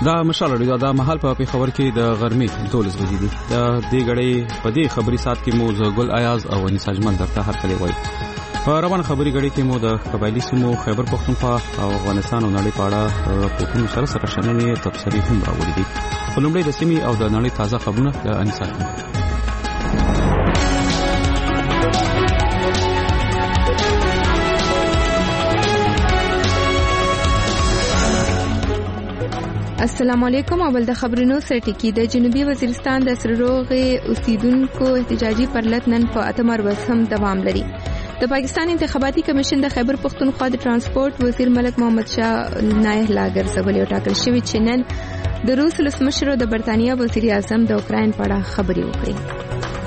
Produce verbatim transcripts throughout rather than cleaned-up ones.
دا مشال لري دا محل په خبر کې د غرمې دولس بجې دي د دې غړې په دې خبري سات کې مو زګل ایاز او انیس اجمل درته هر کله وای په روان خبري غړې کې مو د قبایلی سیمو خیبر پختونخوا او افغانستان او نړۍ په اړه په کوم سره سره شننې تفصیلي هم راوړي دي په لومړي د سیمې او د نړۍ تازه خبرونه د انیس اجمل. السلام علیکم. اول د خبرونو سرټکی د جنوبي وزیرستان د سرروغې اوسیدونکو احتجاجي پرلط نن په اتمر ورځ هم دوام لري. د پاکستان انتخاباتي کمیشن د خیبر پختونخوا د ترانسپورت وزیر ملک محمد شاه نایح لاګر سبل یو ټاکل شوی چې نن د روس ولسمشر د برتانیا وزیر اعظم د اوکراین په اړه خبرې وکړي.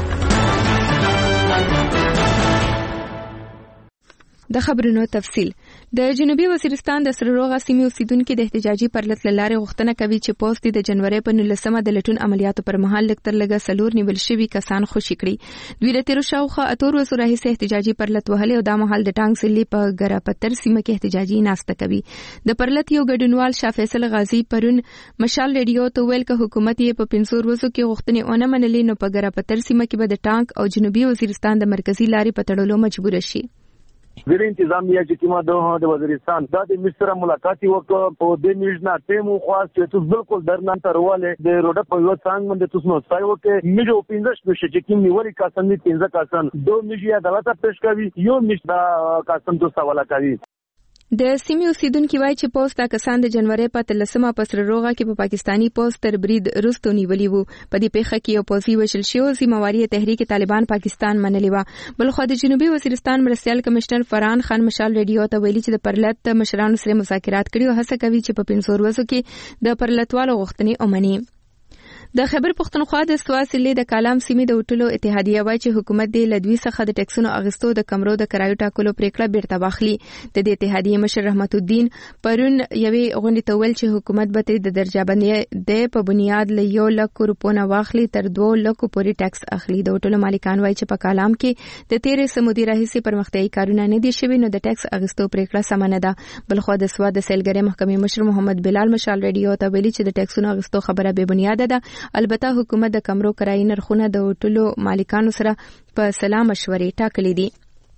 د خبرونو تفصیل. د جنوبي وزیرستان د سرروغه سیمې اوسیدونکو د احتجاجي پرلط لاره غوښتنه کوي چې پوسټ د جنوري په نولسمه د لټون عملیاتو پر مهال لکتر لګه سلور نیول شوی کسان خوشي کړي. دوی له تیر شاوخه اتور وسو راهیسه احتجاجي پرلط وهلي او د مهال د ټانګ سلی په ګرا پتر سیمه کې احتجاجي ناسته کوي. د پرلط یو ګډونوال شاه فیصل غازی پرون مشال ریډیو ته ویل چې حکومت یې په پنځور وسو کې غوښتنې اونه منلې نو په ګرا پتر سیمه کې به د ټانګ او جنوبي وزیرستان د مرکزی لارې په تړلو مجبور شي. وزیر انتظامیه چې کومه د وزیرستان د مصر ملاقات وکړ په دې میژنا ټیمو خاص چې تاسو بالکل درنان ترواله د روډ په یو څنګه باندې تاسو نو ځای وکړي میجو پینځه شپږ چې کوم نیولې کاسن دي پینځه کاسن دوه میجی عدالت پېښ کوي یو میشدا کاسن تو سوال کوي. د سیمې اوسیدونکو وایي چې پوسټ د کسان د جنوري په تلسمه په سرروغه کې په پاکستانی پوسټ تر برید رستو نیولې وو. په دې پیښه کې یو پوځي وژل شو. ذمہواری تحریک طالبان پاکستان منلې و. بل خو د جنوبي وزیرستان مرستیال کمشنر فرحان خان مشال ریډیو ته ویلي چې د پرلط مشرانو سره مذاکرات کړي او هڅه کوي چې په پنځور ورځو کې د پرلطوالو غوښتنې ومني. د خیبر پختونخوا د سواسلې د کالام سیمې د هوټلو اتحادیه وایي چې حکومت د لدوی څخه د ټیکسونو اغستو د کمرو د کرایو ټاکلو پریکړه بیرته واخلي. د دې اتحادیه مشر رحمت الدین پرون یوې غونډې ته ویل چې حکومت به د درجه بندۍ د په بنیاد له یو لک روپونه واخلي تر دوه لک پورې ټیکس اخلي. د هوټلو مالکان وایي چې په کالام کې د تیرې سمودي راهیسې پرمختیايي کارونه نه دي شوي نو د ټیکس اغستو پریکړه سم نه ده. بل خو د سوا د سیلګرۍ محکمې مشر محمد بلال مشال ریډیو ته ویلي چې د ټیکسونو اغستو خبره به بنیاد ده. البته حکومت د کمرو کرایي نرخونه د هوټلو مالکانو سره په سلا مشورې ټاکلي دي.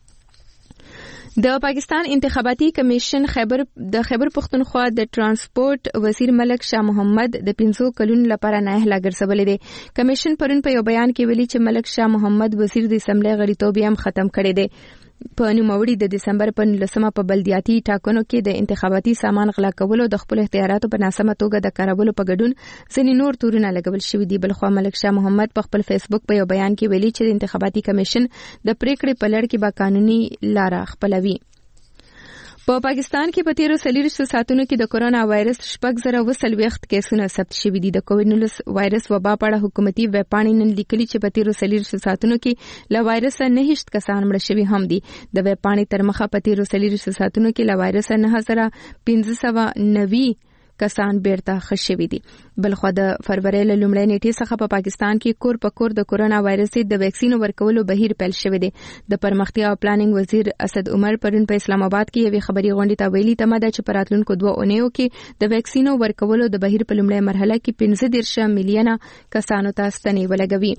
د پاکستان انتخاباتي کمیشن خیبر د خیبر پختونخوا د ترانسپورت وزیر ملک شاه محمد د پنځو کلونو لپاره نایح لاګر سبلې دي. کمیشن پرون په یو بیان کې ویلي چې ملک شاه محمد وزیر د اسمبلی غړیتوب یې هم ختم کړی دی. په نوموړي د دسمبر په نولسمه په بلدیاتي ټاکنو کې د انتخاباتي سامان غلا کولو د خپل اختیاراتو په ناسمه توګه د کارولو په ګډون ځینې نور تورونه لګول شوي دي. بل خو ملک شاه محمد په خپل فیسبوک په یو بیان کې ویلي چې د انتخاباتي کمیشن د پریکړې په لړ کې به قانوني لاره خپلوي. په پاکستان کې په تیرو څلوېښتو ساعتونو کې د کورونا وایرس شپږ زره اوه څلوېښت کیسونه ثبت شوي دي. د کووډ نولس وایرس وبا په اړه حکومتي ویب پاڼې نن لیکلي چې په تیرو څلوېښتو ساعتونو کې له وایرس نه هیڅ کسان مړه شوي هم دي. د ویب پاڼې تر مخه په تیرو څلوېښتو ساعتونو کې له وایرس نه زره پنځه سوه نوي کسان بیرته ښه شوي دي. بل خو د فروری له لومړۍ نیټې څخه په پاکستان کې کور په کور د کورونا وایرس د ویکسین ورکولو بهیر پیل شوی دی. د پرمختیا او پلانینګ وزیر اسد عمر پرون په اسلام آباد کې یوې خبري غونډې ته ویلي تمه ده چې په راتلونکو دوه اونیو کې د ویکسینو ورکولو د بهیر په لومړۍ مرحله کې پنځه دېرش میلیونه کسانو ته ستنې ولګوي.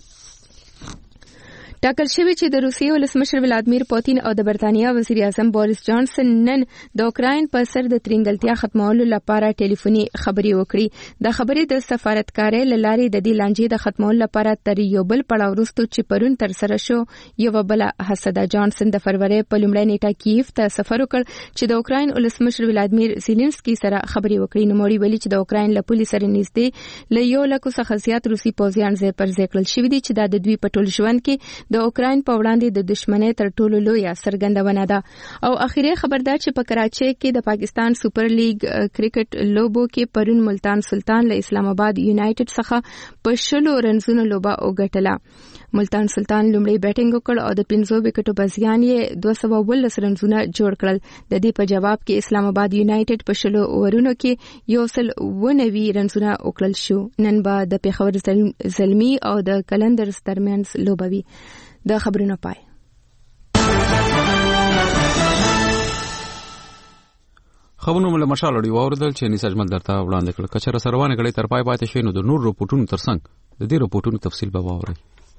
ټاکل شوی چې د روسیې ولسمشر ولادیمیر پوتین او د برتانیا وزیر اعظم بوریس جانسن نن د اوکراین په سر د ترنګلتیا ختمولو لپاره ټلیفوني خبرې وکړي. د خبرې د سفارتکارۍ لارې د دې لانجې د ختمولو لپاره تر یو بل پړاو وروسته چې پرون تر سره شو یو بل هڅه ده. جانسن د فروری په لومړۍ نیټه کیف ته سفر وکړ چې د اوکراین ولسمشر ولادیمیر زيلنسکي سره خبرې وکړي. نو موړي ویلي چې د اوکراین له پولیس سره نږدې له یو لک څخه زیات روسي پوځیان ځای پر ځای کړل شوي دي چې دا د دوی په ټول ژوند کې د اوکراین په وړاندې د دشمنۍ تر ټولو لویه څرګندونه ده. او اخیری خبردار چې په کراچۍ کې د پاکستان سپر لیګ کرکټ لوبو کې پرون ملتان سلطان له اسلام آباد یونایټډ څخه په شلو رنزونو لوبه وګټله. ملتان سلطان لومړی بیټینګ وکړ او د پنځو وکټو په زیان یې دوه سوه اوولس رنزونه جوړ کړل. د دې په جواب کې اسلام آباد یونایټډ په شلو اورونو کې یو سل اوه نوي رنزونه وکړل شو. نن به د پیښور زلمی او د کلندرز ترمنځ لوبه وي. د خبرونو پای. خبرونه مله مشال وړي اوردل چې نساج مل درته وړاندې کړ کچره سروانه غړي تر پای پاتې شي نو د نور رپورټونو ترڅنګ د دې رپورټونو تفصیل به واورئ.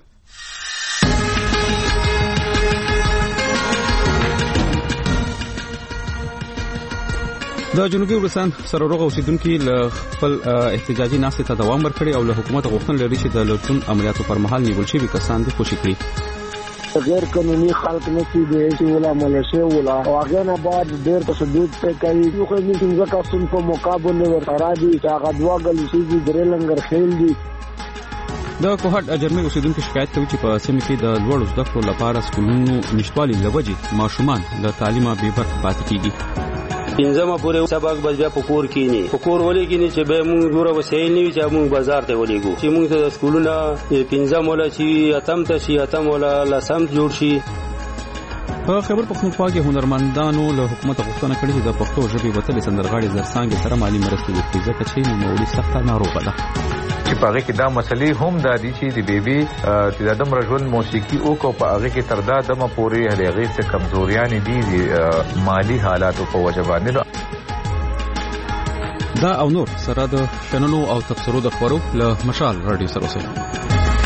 د جنوبي وزیرستان سره روغ اوسیدونکو له خپل احتجاجي ناستې ته دوام ورکړي او له حکومت غوښتنه لري چې د لوټون عملیاتو پر مهال نیول شوي کسان دې خوشي کړي. غیر قانوني خلق نشي دی چې ولا ملشه ولا او هغه نه بعد ډېر تشدد په کوي نو خو موږ څنګه تاسو په مقابله ورته دي چې هغه دواګل شي چې درې لنګر خېل دي. د کوهټ اجرمه اوسیدونکو شکایت کوي چې په سیمه کې د لوړو زده کړو لپاره سکولونو نشټوالي لوجې ماشومان له تعلیمه بې برخې پاتې کیږي. پنځمه پورې سبق بس بیا په کور کې نه په کور ولې کې نه چې به موږ ګوره وسایل نه چې موږ بازار ته ولېګو چې موږ ته سکولونه پنځم ولا چې اتم ته شي اتم ولا لسم جوړ شي. په خبر پښتونخوا کې هنرمندانو له حکومت غوښتنه کړې چې د پښتو ژبې وتلې سندرغاړي زرڅانګې سره مالی مرستې وکړي ځکه چې نوموړي سخته ناروغه ده. چې په هغه کې دا مسلې هم د دې چې د بیبي چې د دم رجل موسیقي او کو په هغه کې تر دا دمه پورې هغه څه کمزوریاں دي مالی حالاتو په وجبانه دا او نور سره د شننو او تفسیرو د خبرو له مشال رادیو سره اوسئ.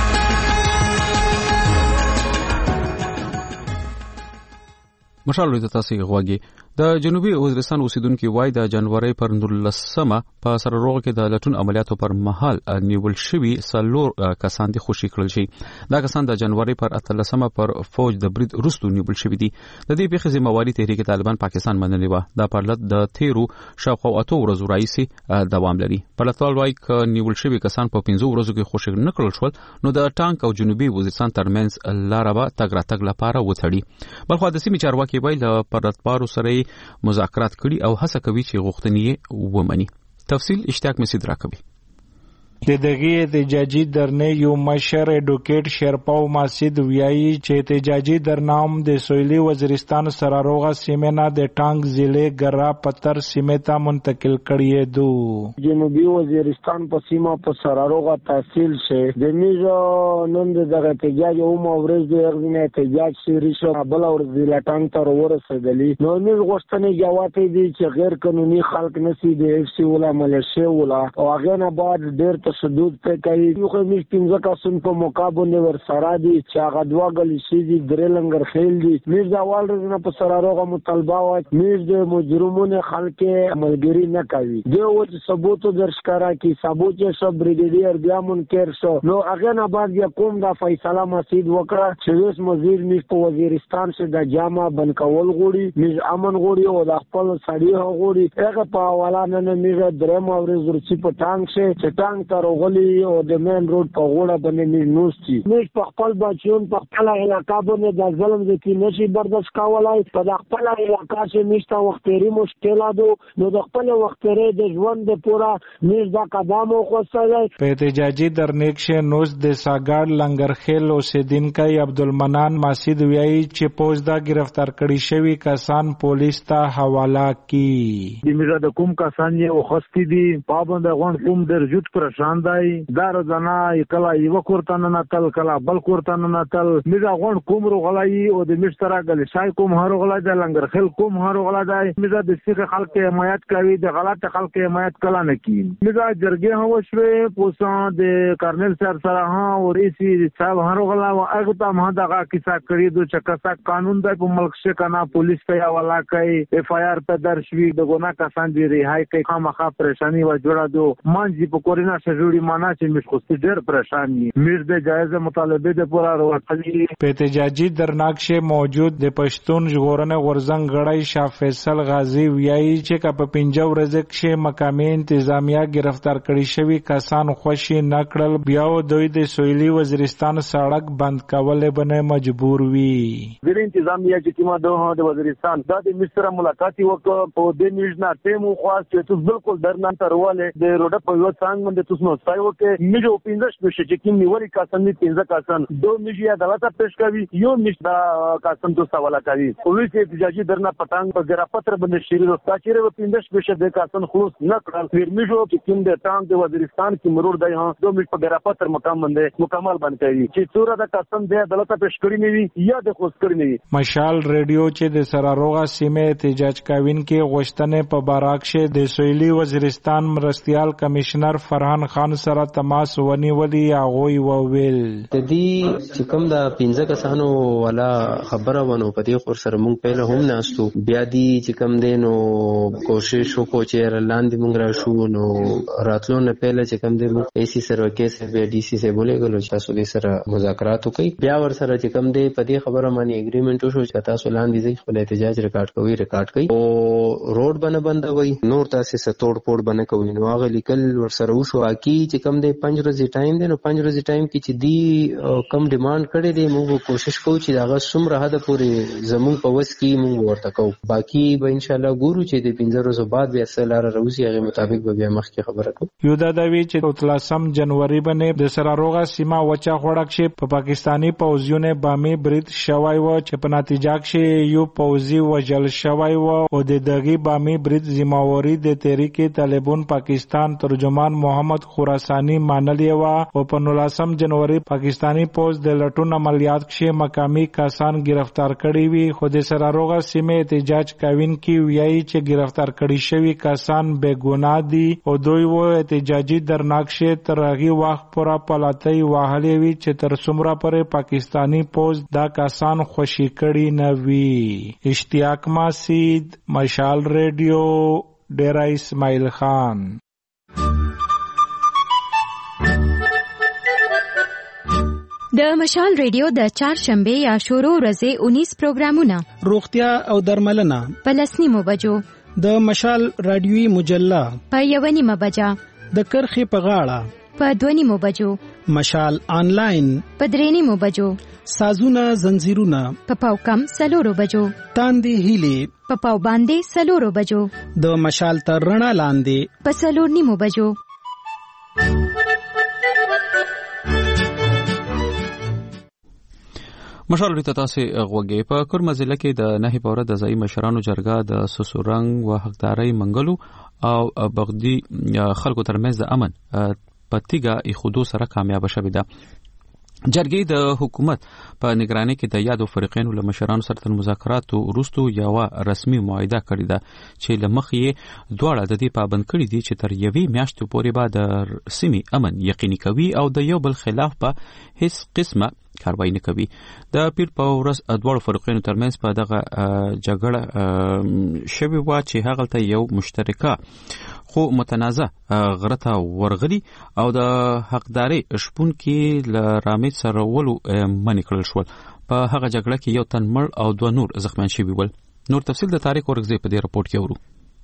مشال لوی تاسو غواګي د جنوبي وزیرستان اوسیدونکو وای د جنوري پر نولسمه په سره روغ کې د لټون عملیاتو پر مهال نیول شوی سلور کسان دي خوشي کړل شي. دا کسان د جنوري پر اتلسمه پر فوج د برید روستو نیول شوی دي. د دې پیښې ذمہواری تحریک طالبان پاکستان منلې و. دا پرلط د تیرو شاوخوا اتو ورځو راځي دوام لري. پرلطوال وای ک نیول شوی کسان په پنځو ورځو کې خوشي نه کړل شول نو د ټانک او جنوبي وزیرستان ترمنځ لاربه تګ راتګ لپاره وڅړي. بلخو د سیمې چارواکي وای له پرلطوارو سره مذاکرات کړي او هڅه کوي چې غوښتنې ومني. تفصیل اشتیاق مسعود راکوي. د دغه احتجاجي درنې یو مشر اډوکیټ شرپاو ماسید ویایي چې احتجاجي درنام د سویلي وزیرستان سره روغه سیمه د ټانک ضلع ګرا پتر سیمه ته منتقل کړي دو. جنوبي وزیرستان په سیمه په سره روغه تحصیل شه د میزو نن دغه احتجاج او مورز د غوښنه احتجاج سری شو بل اور ضلع ټانک تر ورسېدلی نو موږ غوښتنې جواب دي چې غیر قانوني خلق نسی د اف سی ولا ملشه ولا او هغه نه بعد ډېر تشدد په کوي نو خو موږ څنګه تاسو په مقابله ورسره دي چې هغه دواګل شي د درې لنګر خېل دي. موږ د اول ورځې په سره روغه مطالبه و موږ د مجرمونو خلک ملګری نه کوي د وڅ ثبوت درشکارا کی ثبوت چې سب بریګیډیر بیا منکر شو نو هغه نه بعد یا کوم د فیصله مسجد وکړه چې اوس مزید موږ په وزیرستان څخه د جامع بنکول غوړي موږ امن غوړي او د خپل سړی غوړي هغه په حواله نه موږ درې مورز ورچی په ټانک شه چې ټانک روغلی او د مین روډ په غوړه باندې نوستي موږ په خپل بچون په خپل علاقہ باندې د ظلم د کی نشي برداشت کولای په خپل علاقہ کې نشته وختري مشکلات نو د خپل وختري د ژوند د پورا موږ دا قدم وخوستای. په احتجاجي درنیک شه نوز د ساګړ لنګرخیل اوسیدونکو عبدالمنان ماسید ویایي چې پوز دا گرفتار کړي شوی کسان پولیس ته حواله کړي. د میرا د کوم کسان یې وخستی دي پابند غون کوم درجوت پرشان دی دار زنا کلا یو کورتن نه تل کلا بل کورتن نه تل میرا غون کوم رغلای او د مشترک گل شای کوم هارو غلا د لنګر خل کوم هارو غلا دی میرا د سیخ خلک حمایت کوي د غلط خلک حمایت کلا نه کی میرا جرګه هو شوه پوسان د کرنل سر سره ها او ریسی صاحب هارو غلا او هغه ته ما دغه کیسه کړی دو چکسا قانون د ملک شه کنا پولیس ته حواله کوي اف آی آر په درشوي د ګنا کسان دی ریهای کوي خامخا پریشانی و جوړه دو مانځي په کورینا شجوړي معنا چې مش خو ډېر پریشان دي میر د جایز مطالبه د پورا وروتلي. په احتجاجي درناکشه موجود د پښتون ژغورنې غورزنګ غړی شاه فیصل غازی ویایي چې کا په پنځه ورځې کې مقامي انتظامیه گرفتار کړي شوی کسان خوشي نکړل بیا دوی د سویلي وزیرستان سړک بند کولې باندې مجبور وي. د انتظامیه چې کومه د وزیرستان د مصر ملاقات وکړ په د نیوزنا ټیمو خاص چې تاسو بالکل درنان ترواله د روډ په یو څنګه باندې تاسو نو ځای وکړي میجو پینځه شپږ چې کوم نیولې کسان دي پینځه کسان دوه میجي عدالت پیش کوي یو میش دا کسان دوه سواله کوي پولیس احتجاجي درنه پټنګ په ګرافت باندې شری رستا چې و پینځه شپږ د کسان خلاص نه کړل پیر میجو چې کوم د ټانګ د وزیرستان کې مرور دی ها دوه میش په ګرافت مقام باندې مکمل باندې کوي چې څوره د کسان د عدالت پیش کړی نه یا د خوښ کړی نه مشال ریډیو چې د سراروغه سیمه احتجاج کاوین کې غوښتنې په باراکشه د سویلي وزیرستان مرستيال کمشنر فرحان خان سره تماس ونیولي هغه وویل د دې چې کوم د پنځه کسانو ولا خبره ونه پدې خور سره مونږ په هم ناستو بیا دي چې کوم دینو کوشش وکړو چې لاندې مونږ را شو نو راتلو نه پهله چې کوم دینو ایسی سره کیسه به ډي سي سره بولې غلو چې تاسو دې سره مذاکرات وکړي بیا ور سره چې کوم دې پدې خبره باندې اګریمنت وشو چې تاسو لاندې ځي خپل احتجاج ریکارډ کوي ریکارډ کوي او روډ باندې بندوي نور تاسو سره توڑ پوڑ باندې کوي نو هغه لیکل ور سره وشو کی چې کوم دې پنځه ورځې ټایم دی نو پنځه ورځې ټایم کې چې دی کم ډیماند کړي دی موږ کوشش کوو چې هغه څومره حد پورې زموږ په وس کې موږ ورته کوو باقي به ان شاء الله ګورو چې د پنځه ورځې بعد بیا سلاره روزي هغه مطابق به بیا مخکې خبره کوو یو دا دوی چې اتلسم جنوري باندې د سراروغه سیمه وچا خوړک شي په پاکستانی پوځیونه بامي برید شوی و چې په نتیجه کې یو پوځي وجل شوی و او د دغه بامي برید ذمہواری د تحریک طالبان پاکستان ترجمان محمد خراسانی مانلی و او په نولسم جنوري پاکستانی پوځ د لټون عملیات کې مقامی کسان گرفتار کړي وي خو د سراروغه سیمه احتجاج کاوین کې ویایي چې گرفتار کړي شوی کسان بے ګناه دي او دوی و احتجاجي درناکشه تر هغه وخت پورې پلاتای واهلې وی چې تر څومره پرې پاکستانی پوز دا کسان خوشی کړي نه وی اشتیاق ماسید مشال ریډیو ډیرا اسماعیل خان د مشال ریډیو د چهارشنبه یا شورو ورځې انیس پروګرامونه روغتیا او درملنه په لسنیمو بجو د مشال رادیوي مجله په یو نیمه بجه د کرخې په غاړه په دوه نیمو بجو مشال آنلاین په درې نیمو بجو سازونه زنجیرونه په پاو کم سلورو بجو تاندې هیلې په پاو باندې سلورو بجو د مشال تر رڼا لاندې په سلور نیمو بجو مشال ریته تاسو غوږی په کورما ضلع کې د نهي پوره د ځای مشرانو جرګه د سسورنګ و حقداري منګلو او بغدی خلکو ترمنځ د امن پتیګه خودو سره کامیاب شوه ده جرګې د حکومت په نگرانی کې د یادو فریقینو له مشرانو سره تر مذاکراتو وروسته یو رسمي معاهده کړې ده چې لمخې دواړه د دې پابند کړي دي چې تر یوې میاشتې پورې به د سیمې امن یقیني کوي او د یو بل خلاف په هیڅ قسمه کاروایی نه کوي د پیر په ورځ دواړو فریقینو ترمنځ په دغه جګړه شوی و چې هغه ته یو مشترکه خو متنازع غرته ورغلي او د حقداري شپون کې ل رامید سره ولو منی کړل شو په هغه جګړه کې یو تن مړ او دوه نور زخمیان شوي ول نور تفصیل د تاریخ ورغزي په دې رپورت کې ورو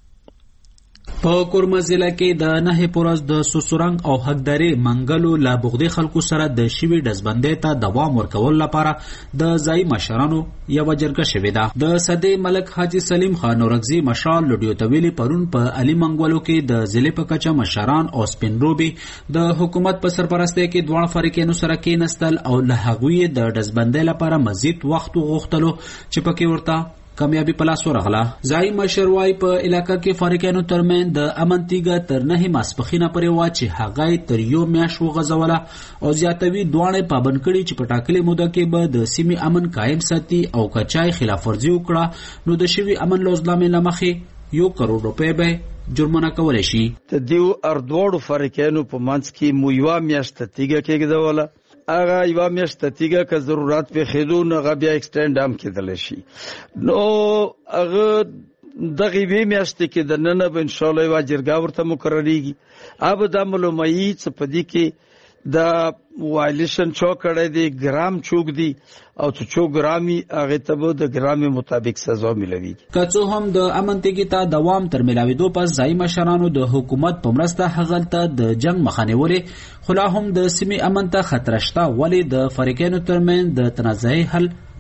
په کورما ضلع کې د نهي پورز د سسورنګ او حقداري منګلو لا بغدي خلکو سره د شوی دزبندې ته دوام ورکول لپاره د ځای مشرانو یو جرګه شوې ده د صدې ملک حاجی سلیم خان اورغزي مشال لډیو تویلی پرون په علي منګولو کې د ضلع په کچه مشران او سپینروبي د حکومت په سرپرستی کې دوه فریقینو سره کېنستل او له هغوی د دزبندې لپاره مزید وخت غوښتلو چې پکې ورته کامیابی پلاس ورغله ځای مشروای په علاقہ کې فریقینو ترمن د امن تیګه تر نه ماسپخینه پرې وا چې هغه تر یو میاش وغځوله او زیاتوي دوانه پابند کړي چې په ټاکلې موده کې به د سیمې امن قائم ساتي او کچای خلاف ورزي وکړه نو د شوی امن لوزلامې لمخې یو کروڑ روپے به جرمانه کولای شي د دیو اردوړو فریقینو په منځ کې مو یو میاشت تیګه کېږدوله اغه یو میاشت تیګه که ضرورت په خېدو نه غبیا ایکسټند هم کېدل شي نو اغه دغه وی میاشت کې د نن به ان شاء الله وا جرګه ورته مقرریږي اب د معلوماتي څه پدې کې د وایلیشن چوکړه دی ګرام چوک دی او چې چو ګرامي هغه ته د ګرامي مطابق سزا ملوي کڅو هم د امن تیګی ته دوام تر ملاویدو پس ځای مشرانو د حکومت په مرسته هغلته د جنگ مخانیوري خلا هم د سیمې امن ته خطر شته ولی د فریقینو ترمن د تنازعي حل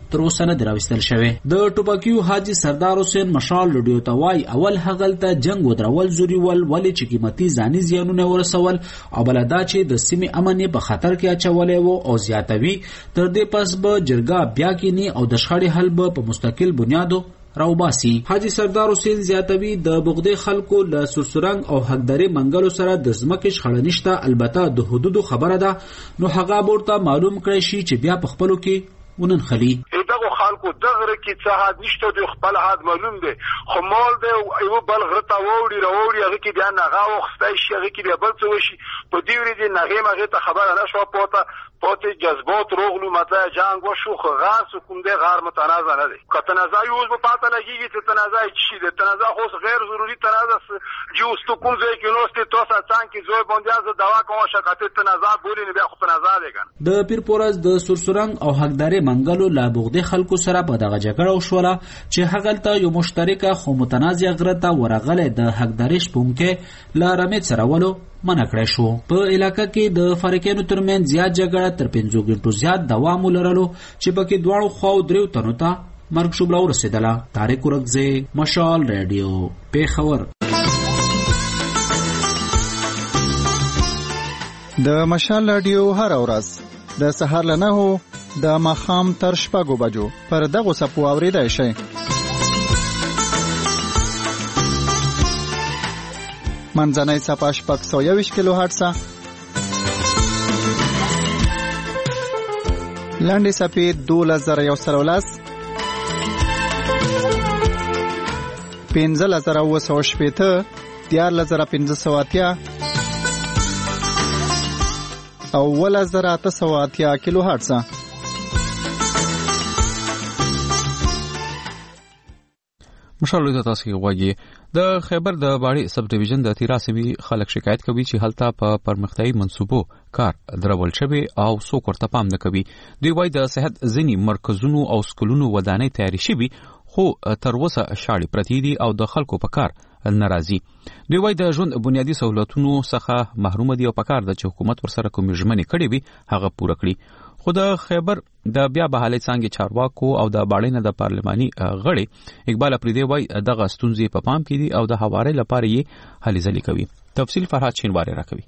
تر اوسه نه راوستل شوی. د ټوپکیو حاجی سردار حسین مشال لډیو ته وای اول هغلته جنگ ودرول زوري ول ولې چې قیمتي ځاني زیانونه ورسول او بلدا چې د سیمې امن په خطر کې اچولې وو او زیاتوي تر دې پس به جرګه بیا کینی او د شخړې حل به په مستقل بنیادو راوباسي. حاجی سردار حسین زیاتوي د بغداد خلکو له سرسرنګ او حقداري منګلو سره د ځمکې شخړه نشته، البته د حدودو خبره ده، نو هغه ورته معلوم کړی شي چې بیا په خپلو کې ونن خلی دغه خلکو دغه کې څه حد نشته، د خپل حد معلوم دی، خو مال دی یو بل غرته ووري راوړي هغه کې بیا نغه وختای شي، هغه کې بیا بل څه وشي، په دې ورځې نغه مغه ته خبره نشو پوته پوته جذبات روغلو مته جنگ وشو، خو غاس کوم دی غار متنازع نه دی. که تنازع یو په پاته لګیږي چې تنازع شي، د تنازع خو غیر ضروري تنازع جوست کوم ځای کې نوسته توسه څنګه زوی باندې از دوا کوم شکایت تنازع بولې نه بیا خو تنازع دی ګان. د پیر پورز د سرسرنګ او حقداري منګلو لا بغداد خلکو سره په دغه جګړه وشوله چې هغلته یو مشترکه خو متنازع غرته ورغله د حقداري شپونکې لارمه سرولو منع کړی شو. په علاقې کې د فریقینو ترمن زیات جګړه تر پنځو غنټو زیات دوام ولرلو چې پکې دواړو خواو دریو تنو ته مرګ شوبله ورسېدله. طارق ورکزی، مشال رادیو، پیښور. د مشال رادیو هر ورځ د سهار له نهو د ماښام تر شپږو بجو پر دغو څپو اورېدای شئ. منځنۍ څپه شپږ سوه یوویشت کیلو هرټزه، لنډې څپې دولس زره یو سل او لس، پنځلس زره اووه سوه شپېته، دیارلس زره پنځه سوه اتیا او اوولس زره اته سوه اتیا کیلو هرټزه. مشال د تاسو غواګي د خیبر د باړې سب ډیویژن د تیرا سیمې خلک شکایت کوي چې هلته په پرمختیايي منصوبو کار درول شوی او څوک ورته پام نه کوي. دوی وايي د صحت ځینی مرکزونو او سکولونو ودانۍ تیاری شوی خو تر اوسه شاړې پرتی دي او د خلکو په کار ناراضي. دوی وايي د ژوند بنیادی سہولتونو څخه محروم دي او په کار د حکومت ورسره کوم ژمنې کړې وي هغه پوره کړي. خو د خیبر د بیا بحالي څنګه چارواکو او د باړې نه د پارلماني غړي اقبال افریدی وايي دغه ستونزې په پام کې دي او د حوارې لپاره یې هلې ځلې کوي. تفصیل فرهاد شینواری راکوي.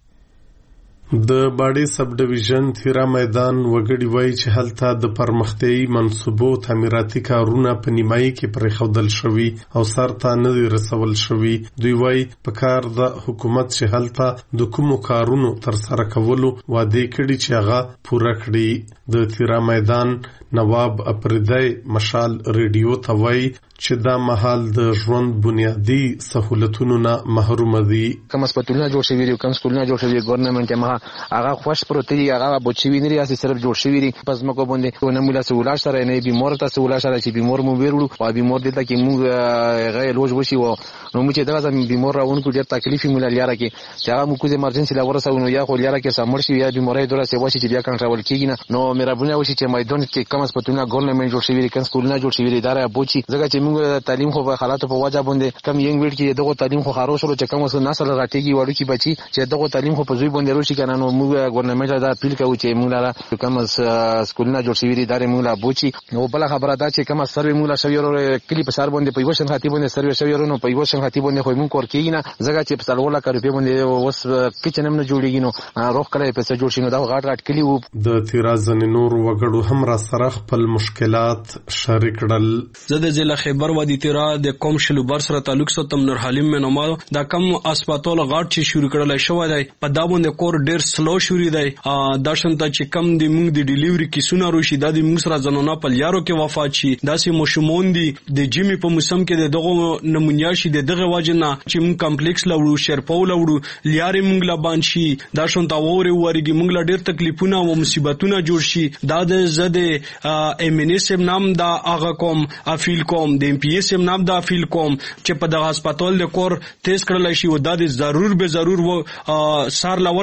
د باړې سب ډیویژن تیرا میدان وګړي وایي چې هلته د پرمختیايي منصوبو تعمیراتي کارونه په نیمایي کې پرېښودل شوي او سرته نه دي رسول شوي. دوی وایي په کار د حکومت چې هلته د کومو کارونو ترسره کولو وعده کړي چې هغه پوره کړي. د تیرا میدان نواب افریدی مشال ریډیو ته وایي چې دا مهال د ژوند بنیادی سہولتونو نه محروم دي. کوم هسپتالونه جوړ شوي دي، کوم سکولونه جوړ شوي دي، ګورنمنت یې هغه خوښ پروت دي، هغه بچوي نه ریاسي صرف جوړ شوي دي. پس مکو باندې نه مولا سهولت سره نه بیمار ته سهولت سره چې بیمار مو ورولو او بیمار دلته کې موږ هغه لوج وشي و نو موږ چې دا بیمار راونکو ډېر تکلیف مولا لیاره کې چې هغه موږ د ایمرجنسي لا ورسو نو یا خو لیاره کې سمور شي یا بیماری دوره سی وشي چې بیا کنټرول کیږي نه. نو مهرباني وشي چې میدان کې کوم هسپتالونه ګورنمنت جوړ شوي دي، کوم سکولونه جوړ شوي دي، دا را بوچي ځکه چې موږ تعلیم خو په حالاتو په وجه باندې کم ینګ ویل کې دغه تعلیم خو خارو شو چې کوم وسو نسل راټیږي وړو کې بچي چې دغه تعلیم خو په زوی باندې روشي کنه. نو موږ ګورنمنت دا اپیل کوي چې موږ را کوم سکولونه جوړ شوي دي دا موږ لا بوچي. نو بل خبره دا چې کوم سروي موږ لا شوی ورو کلی په سر باندې په یو شن خاطی باندې سروي شوی ورو نو په یو شن خاطی باندې خو موږ کور کېږي نه ځکه چې په سلوله کړو په باندې اوس کچن هم نه جوړیږي. نو روخ کړی په څه جوړ شي نو دا غاټ غاټ کلی وو. د تیرازن نور وګړو هم را سره خپل مشکلات شریک کړل. زه د ضلع خیبر وادي تیرا د کوم شلوبر سره تعلق ساتم نور حلیم مې نوماو دا کم اسپیټال غاټ چې شروع کړل شوی دی په دا باندې کور ډیر سلو شروع دی. دا شنت چې کم دی موږ د ډیلیوري کیسونه روشي دا د موږ سره زنونه په لیارو کې وفات شي داسې مشمون دي د جیمی په موسم کې دغه نمونیا شي دغه واجنه چې موږ کمپلیکس لورو شرپو لورو لیاري موږ لا بان شي دا شنت اوري ورګي موږ لا ډیر تکلیفونه او مصیبتونه جوړ شي. دا د زده ام ان اس نام دا هغه کوم افیل کوم د ام پی اس نام دا افیل کوم چې په دغه هسپتال د کور تیز کړل شي او دا د ضرور به ضرور و سار لور سوال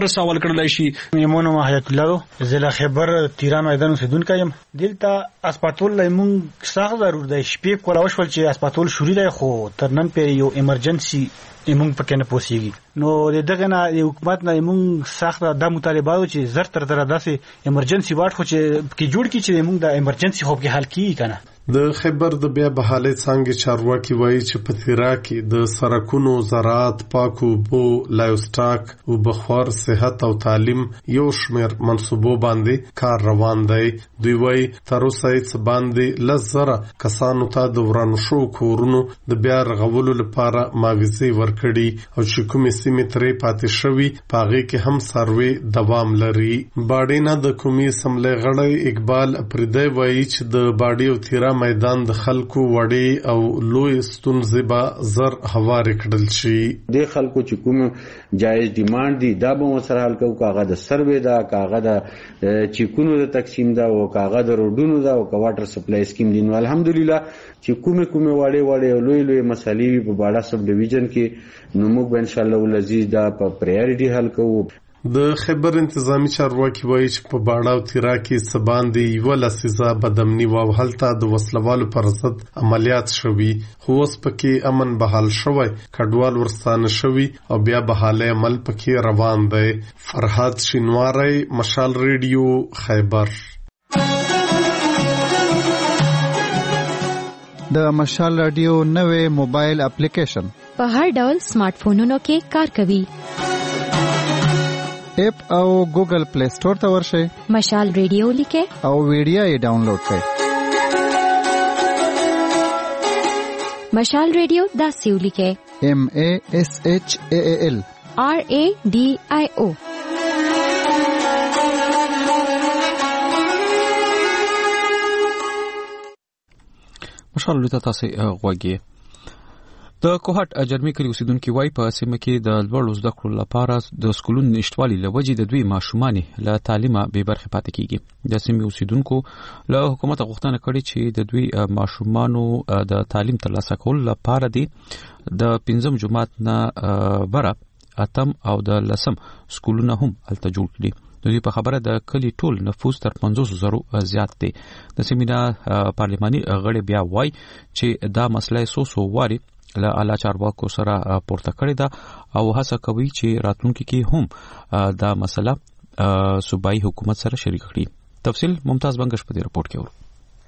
ورکړل شي. یمونو حیات الله ضلع خیبر تیرا میدان اوسیدونکو یم. دلته اسپاتول لمون سخت ضرور دی. شپې کولاوش ول چې اسپاتول شوري دی خو تر نن پورې یو ایمرجنسي موږ پکې نه پوسیږي. نو د دغه نه د حکومت نه موږ سخت د مطالبه چې زر تر تر داسې ایمرجنسي واټ خو چې کې جوړ کی چې موږ د ایمرجنسي خو کې حل کیږي کنه. د خیبر د بیا بحالي څنګه چارواکي وایي چې په تیرا کې د سرکونو زراعت پاکو بو لایوسټاک او بخوار صحت او تعلیم یو شمیر منصوبو باندې کار روان دی. دوی وایي تر اوسه یې باندې لزره کسانو ته د ورانو شو کورونو د بیا رغولو لپاره ماویزي ورکړي او چې کومې سیمې ترې پاتې شوي پاغې کې هم سروي دوام لري. باډینا د کومي سملې غړی اقبال پردی وایي چې د باډي او تیرا میدان د خلکو وړي او لوی ستونزې به زر هوار کړل شي. د خلکو چې کوم جایز ډیماند دي دا به وسره حل کوو. کاغه د سروې دا کاغه د چیکونو د تقسیم دا او کاغه د روډونو دا او واټر سپلای سکیم دي. نو الحمدلله چې کومه کومه وړي وړي لوی لوی مسالې په باډا سب ډیویژن کې نو موږ ان شاء الله ولزي دا په پرایورټي حل کوو. د خیبر انتظامی چارواکي وایي چې په باډا او تیرا کې سباندې یو لسیزه بدامني او هلته د وسلوالو پر ضد عملیات شوي خو اوس پکې امن بحال شوی کډوال ورستانه شوي او بیا بحاله عمل پکې روان دی. فرحات شینواری مشال ریډیو خیبر. د مشال رادیو نوې موبایل اپلیکیشن په هر ډول سمارټ فونونو کې کار کوي. اپ او ګوګل پلی سٹور ته ورشئ. مشال ریډیو لیکه او ویډیو یې ډاونلوډ کړئ. مشال ریډیو داسې ولیکه ایم ا اس ایچ ا ال آر ا ډي آی او. مشال لته تاسو غوږی د کوهټ اجرمي کلی اوسیدونکو وای په سیمه کې د لوړو زده کړو لپاره د سکولونو نشټوالي لوجې د دوی ماشومان له تعلیمه به برخه پاتې کیږي. د سیمه اوسیدونکو له حکومت غوښتنه کړې چې د دوی ماشومانو د تعلیم ترلاسه کولو لپاره دي د پنځم جماعت نه بره اتم او د لسم سکولونه هم الته جوړ کړي. د دې په خبره د کلی ټول نفوس تر پنځوس زره زیات دی. د سیمه پارلماني غړي بیا وای چې دا مسله سوسو واري له اعلی چارواکو سره پورته کړی دا او هڅه کوي چې راتلونکي کې هم دا مسله صوبایي حکومت سره شریک کړي. تفصیل ممتاز بنگش په دې رپورت کې ورو.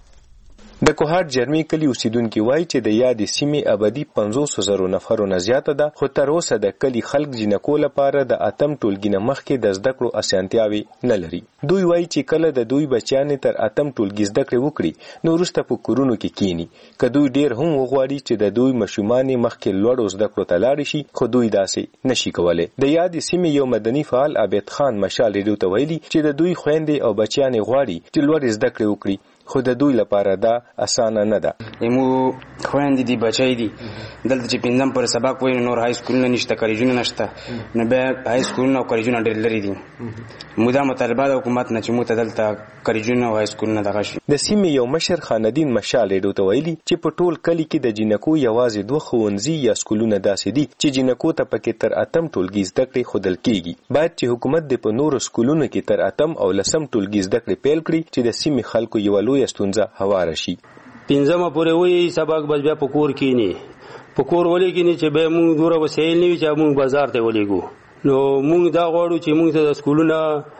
د کوهټ جرمي کلی اوسیدونکو وایي چې د یادې سیمې آبادی پنځوس زره نفرو نه زیاته ده خو تر اوسه د کلی خلک جنکو لپاره د اتم ټولګي نه مخکې د زده کړو اسانتیاوي نه لري. دوی وایي چې کله د دوی بچیان تر اتم ټولګي زده کړې وکړي نو وروسته په کورونو کې کینی که دوی ډیر هم وغواړي چې د دوی ماشومان مخکې لوړو زده کړو ته لاړ شي خو دوی داسې نشي کولای. د یادې سیمې یو مدني فعال عابد خان مشال ریډیو ته ویلي چې د دوی خويندې او بچیان غواړي چې لوړ زده کړې وکړي خو د دوی لپاره دا اسانه نه ده. مو خويندې دي بچای دي دلته چې پنځم پر سبق وای نور های سکول نه نشته کالجونه نشته نه به های سکول نه کالجونه ډېر لري دي. مودا مطالبه د حکومت نه چې مو ته دلته کالجونه او های سکول نه دغه شي. د سیمې یو مشر خاندین مشال ریډیو ته ویلي چې په ټول کلی کې د جنکو یوازې دوه ښوونځي یا سکولونه داسې دي چې جنکو ته پکې تر اتم ټولګي زده کړې خودل کیږي. باید چې حکومت د په نورو سکولونو کې تر اتم او لسم ټولګي زده کړې پیل کړي چې د سیمې خلکو یو لوی ستونزه هوار شي. پنځمه پورې وې سبق بس بیا په کور کې نه په کور ولې کې نه چې به موږ دوره وسایل نه وي چې موږ بازار ته ولېګو. نو موږ دا غواړو چې موږ ته د سکولونه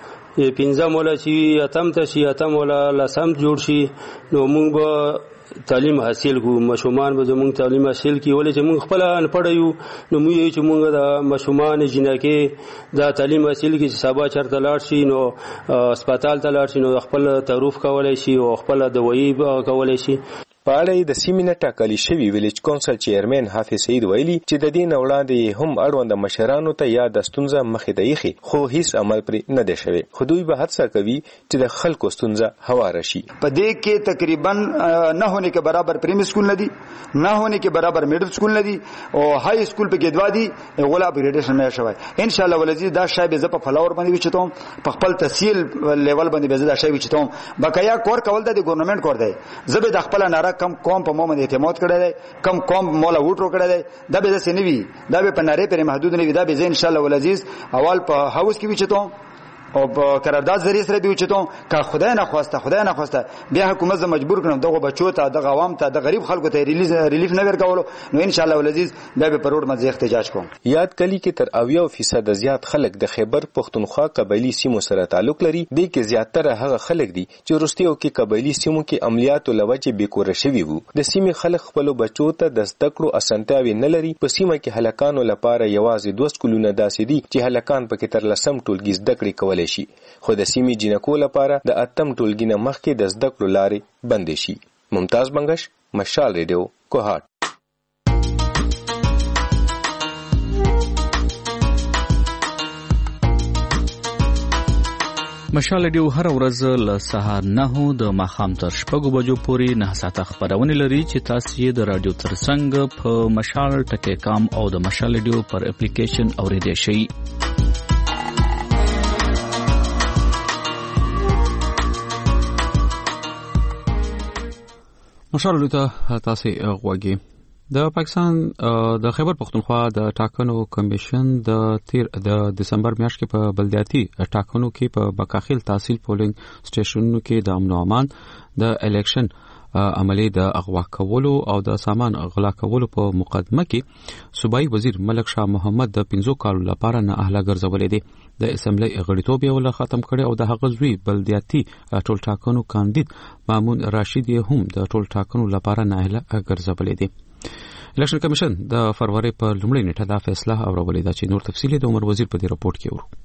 پنځم ولا چې اتم ته شي اتم ولا لسم جوړ شي نو موږ به تعلیم حاصل کو ماشومان به زموږ تعلیم حاصل کی ولې چې موږ خپل ان پړیو نو موږ یې چې موږ د ماشومان جنکه دا تعلیم حاصل کی چې سبا چرته لاړ شي نو هسپتال ته لاړ شي نو خپل تعارف کولای شي او خپل دوايي کولای شي. په اړه د سیمې نه ټاکلي شوي ویلج کونسل چیرمن حافظ سعید ویلي چې د دې نه وړاندې هم اړوند مشرانو ته یا د ستونزه مخې ته ایښي خو هیڅ عمل پرې نه دی شوی. خو دوی به هڅه کوي چې د خلکو ستونزه هواره شي. په دې کې تقریبا نه होने के बराबर प्राइमरी स्कूल نه دي نه होने के बराबर मिडिल स्कूल نه دي او هاي स्कूल په کې دوا دي غلا اپګریډیشن نه شوی. ان شاء الله ولزي دا شای به ز په فلاور باندې وچتم په خپل تحصیل لیول باندې به زدا شای وچتم بقایا کور کول د ګورنمنت کور دی. زبې د خپل ناره کم قوم په مومن اعتماد کړی دی کم قوم مولا ووټ کړی دی دا به څه نه وي دا به په ناره پرې محدود نه وي دا به ان شاء الله ولعزیز اول په هاوس کې وچتو او په قرارداد ذریعہ سره به وچتو که خدای نه خواسته خدای نه خواسته بیا حکومت زه مجبور کړم دغه بچو ته د عوام ته د غریب خلکو ته ریلیز ریلیف نه ورکولو نو ان شاء الله ولعزیز بیا به پروړ مزه احتجاج کوم. یاد کلی کې تر اویا فیصد زیات خلک د خیبر پختونخوا قبایلی سیمو سره تعلق لري د کې زیاتره هغه خلک دي چې وروستیو کې قبایلی سیمو کې عملیات لوجه بیکور شوی وو. د سیمې خلک خپل بچو ته د زدکړو اسانتیاوي نه لري. په سیمه کې هلکانو لپاره یوازې دوه سکولونه داسې دي چې هلکان پکې تر لسم ټولګي زدکړې کولای شي خو د سیمې جنکو لپاره د اتم ټولګي نه مخکې د زدکړو لارې بندې شي. ممتاز بنگش، مشال ریډیو، کوهات. مشال ریډیو هر ورځ له سهار نهو د ماښام تر شپږو بجو پورې نه ساعته خبرونه لري چې تاسو یې د رادیو ترڅنګ په مشال ټکی کام او د مشال ریډیو پر اپلیکیشن اوریدئ شئ. مشال ته تاسو غوږی. د پاکستان د خیبر پختونخوا د ټاکنو کمیشن د تیر د دسمبر میاشت کې په بلدیاتي ټاکنو کې په بکاخیل تحصیل پولینګ سټیشنونو کې د امن او امان د الیکشن عملی د اغوا کولو او د سامان غلا کولو په مقدمه کې صوبایي وزیر ملک شاه محمد د پنځو کالو لپاره نه اهله ګرځولې دي. د اسمبلی غړیتوب یې ول ختم کړي او د هغه زوی بلدیاتي ټول ټاکنو کاندید مامون راشد یې هم د ټول ټاکنو لپاره نه اهله ګرځولې دي. الیکشن کمیشن د فروری په لومړۍ نیټه دا فیصله اورولې ده چې نور تفصیل د عمر وزیر په دې رپورت کې ورو.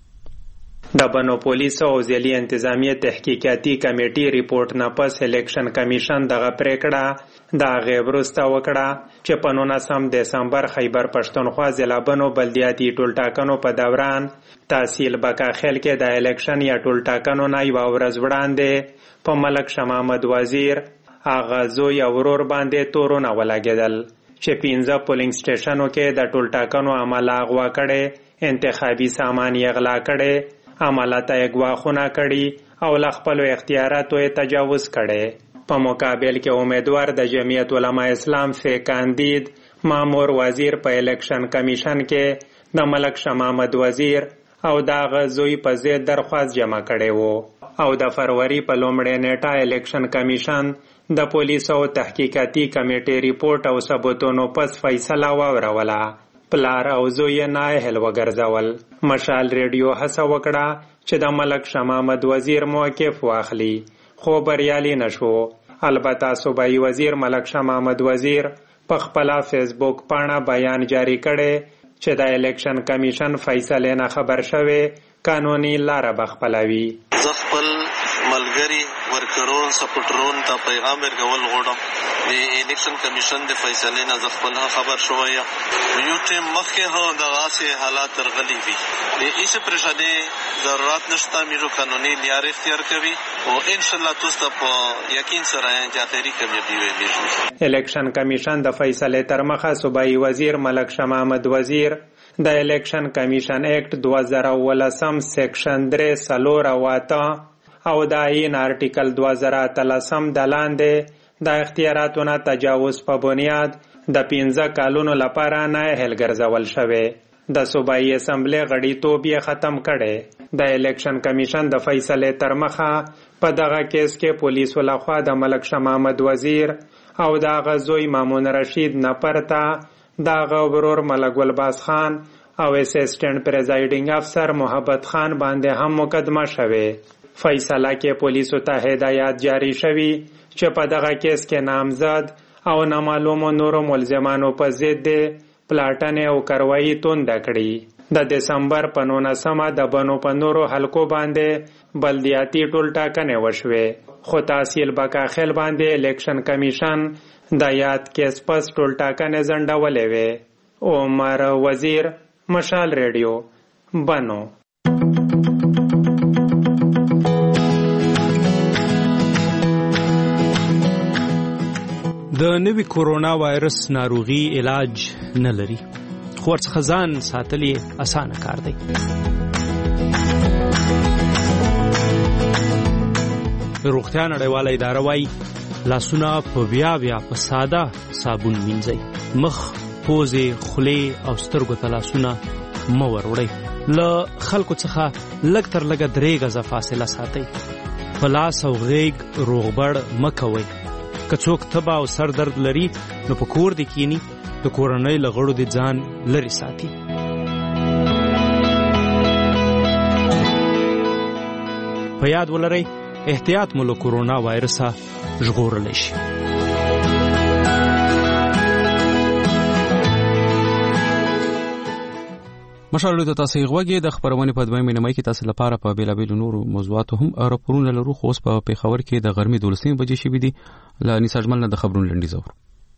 د بنو پولیس او ضلعي انتظامیه تحقیقاتي کمیټې ریپورت نه پس الیکشن کمیشن دغه پریکړه د هغې وروسته وکړه چې په نولسم دسمبر خیبر پښتونخوا ضلع بنو بلدیاتي ټولټاکنو په دوران تحصیل بکاخیل کې د الیکشن یا ټولټاکنو نه یوه ورځ وړاندې په ملک شاه محمد وزیر هغه زوی او ورور باندې تورونه ولګېدل چې پنځه پولینګ سټیشنو کې د ټولټاکنو عمل اغوا کړی، انتخابي سامان یې غلا کړی، عملات یې ګواښونه کړي او له خپلو اختیاراتو یې تجاوز کړی. په مقابل کې امیدوار د جمعیت علما اسلام فی کاندید مامور وزیر په الیکشن کمیشن کې د ملک شاه محمد وزیر او د هغه زوی په ضد درخواست جمع کړی و او د فروری په لومړۍ نیټه الیکشن کمیشن د پولیسو تحقیقاتي کمیټې ریپورت او ثبوتونو پس فیصله واوروله. پلار او زوی نااهل وګرځول. مشال ریډیو هڅه وکړه چې د ملک شاه محمد وزیر موقف واخلي خو بریالي نشو. البته صوبایي وزیر ملک شاه محمد وزیر په خپله فیسبوک پاڼه بیان جاری کړی چې د الیکشن کمیشن فیصلې نه خبر شوی قانوني لاره به خپلوي. زه خپل ملګري ورکرون سپورټرون ته پیغام ورکول غواړم د الیکشن کمیشن د فیصلې نه زه خپل خبر شوی یم. یو ټیم مخکې هم دغسې حالات درغلي وي د هېڅ پرېښودې ضرورت نشته. موږ قانوني لارې اختیار کوي او انشاءالله تاسو ته په یقین سره چې آخري کامیابي ویږي. الیکشن کمیشن د فیصلې تر مخه صوبایي وزیر ملک شاه محمد وزیر د الیکشن کمیشن اکټ دوه زره اوولسم سیکشن درې څلور او اته او د آیین آرټیکل دوه زره اتلسم د لاندې د اختیاراتو نه تجاوز په بنیاد د پنځه کالونو لپاره نااهل ګرځول شوی. د صوبایي اسمبلی غړیتوب یې ختم کړی. د الیکشن کمیشن د فیصلې تر مخه په دغه کیس کې پولیسو لخوا د ملک شاه محمد وزیر او د هغه زوی مامون رشید نه پرته د هغه ورور ملک ګلباز خان او اسسټنټ پریزایډینګ افسر محبت خان باندې هم مقدمه شوی. فیصله کې پولیسو ته هدایات جاری شوي چې په دغه کیس کې نامزد او نامعلومو نورو ملزمانو په ضد پلاټنې او کاروایي تونده کړي. د دسمبر په نولسمه د بنو په نورو حلقو باندې بلدیاتي ټولټاکنې وشوې خو تحصیل بکاخیل باندې الیکشن کمیشن د یاد کیس پس ټولټاکنې ځنډولې وې. عمر وزیر، مشال ریډیو، بنو. د نوي کورونا وایرس ناروغي علاج نه لري خو ورڅخه ځان ساتل یې اسانه کار دی. روغتیا نړیواله اداره وایي لاسونه په بیا بیا په ساده صابون وینځئ. مخ، پوزې، خولې او سترګو ته لاسونه مه وروړئ. له خلکو څخه لږ تر لږه درې غزه فاصله ساتئ. په لاس او غیږ روغبړ مه کوئ. که څوک تبه او سر درد لري نو په کور دې کینی، د کورنۍ له غړو دې ځان لرې ساتي. په یاد ولرئ احتیاط مو له کورونا وایرسه ژغورلی شي. مشاهده ته تاسو غوږی د خبرونه په دویمه نیمه کې تاسو لپاره په بیلابیل نورو موضوعاتو هم راپورونه لرو. خو اوس په پیښور کې د غرمې دولسمې بجې شوې دي. له نساجمل نه د خبرونو لنډیز اورو.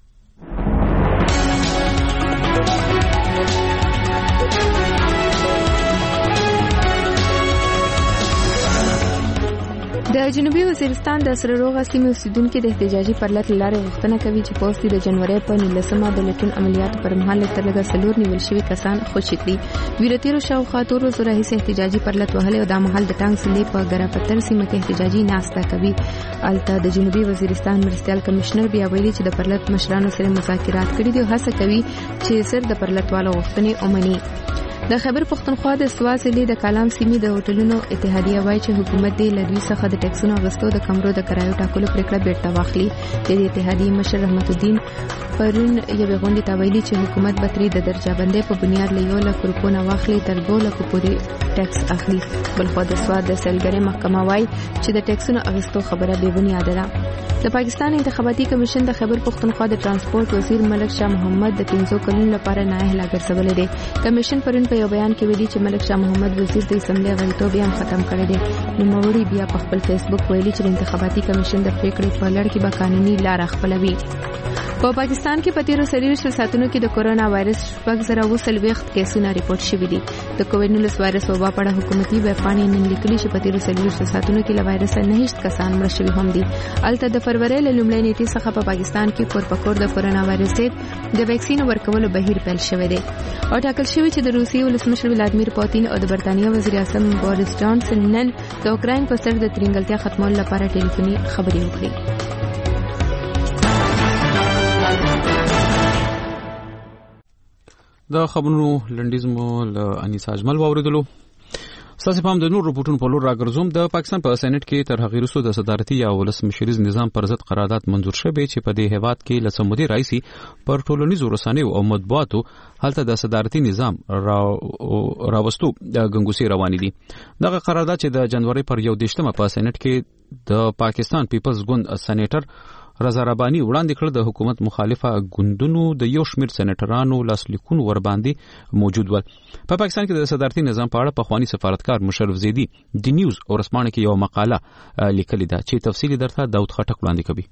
د جنوبي وزیرستان د سره روغه سیمې اوسیدونکو د احتجاجي پرلط لارې غوښتنه کوي چې په اوسې د جنوري په نولسمه د لټون عملیاتو پر مهال تر لږه څلور نیول شوي کسان خوشي کړي. ویرتیرو شاوخوا اتو ورځو راهیسې احتجاجي پرلط وهلې او دا مهال د ټانګ سیلې په ګراپتر سیمه کې احتجاجي ناسته کوي. الته د جنوبي وزیرستان مرستیال کمشنر بیا ویلي چې د پرلط مشرانو سره مذاکرات کړي دي او هڅه کوي چې سر د پرلطوالو غوښتنې ومني. د خیبر پښتونخوا د سوا ضلع د کالام سیمې د هوټلونو اتحادیه وایي چې حکومت دې له دوی څخه د ټیکسونو اخیستو د کمرو د کرایو ټاکلو پریکړه بیرته واخلي. د دې اتحادیې مشر رحمت الدین پرون یوې غونډې ته ویلي چې حکومت به ترې د درجه بندۍ په بنیاد له یو لک روپو نه واخلي تر دوه لکو پورې ټیکس اخلي. بلخوا د سوا د سیلګرۍ محکمه وایي چې د ټیکسونو اخیستو خبره بې بنیاده ده. د پاکستان انتخاباتي کمیشن د خیبر پښتونخوا د ترانسپورت وزیر ملک شاه محمد د پنځو کلونو لپاره نااهله ګرځولې دی. کمیشن پرون په یو بیان کې ویلي چې ملک شاه محمد وزیر د اسمبلی غړیتوب یې ختم کړی دی. نوموړي بیا په خپل فیسبوک ویلي چې د انتخاباتي کمیشن د پریکړې په لړ کې به قانوني لار خپلوي. په پاکستان کې په تیرو څلوېښتو ساعتونو کې د کورونا وایرس شپږ زره اووه څلوېښت کیسونه ریپورټ شوي دي. د کووډ نولس وایرس وبا په اړه حکومتي ویبپاڼې نن لیکلي چې په تیرو څلوېښتو ساعتونو کې له وایرس نه هیڅ کسان مړه شوي هم دي. الته د فروری له لومړۍ نیټې څخه په پاکستان کې کور په کور د کورونا وایرس ضد د ویکسین ورکولو بهیر پیل شوی دی او ټاکل شوی چې د روسیې ولسمشر ولادیمیر پوتین او د برتانیې وزیر اعظم بوریس جانسن نن د اوکراین په سر د ترنګلتیا ختمولو لپاره ټلیفوني خبرې وکړي. د خبرونو لنډیز مو له انیس اجمل واوریدلو. ساسي پام د نور رپورټونو په لور راګرځوم. د پاکستان په سېنات کې تر هغې وروسته د صدارتي یا ولسمشریز نظام پر ضد قرارداد منظور شوی چې په دې هیواد کې له سمودي رئیسي پر ټولنیزو رسنیو او مطبوعاتو هلته د صدارتي نظام راوستو غنګوسي روانې دي. دغه قرارداد چې د جنوري پر یو دیشتمه په سېنات کې د پاکستان پیپلز ګوند سېنیټر رضا رباني وړاندې کړ، د حکومت مخالفه ګوندونو د یو شمېر سېنیټرانو لاسلیکونه ور باندې موجود ول. په پاکستان کې د صدارتي نظام په اړه پخوانی سفارتکار مشرف زیدی د نیوز او رسمانه کې یو مقاله لیکلې ده چې تفصیلی درته داود خټک وړاندې کوي.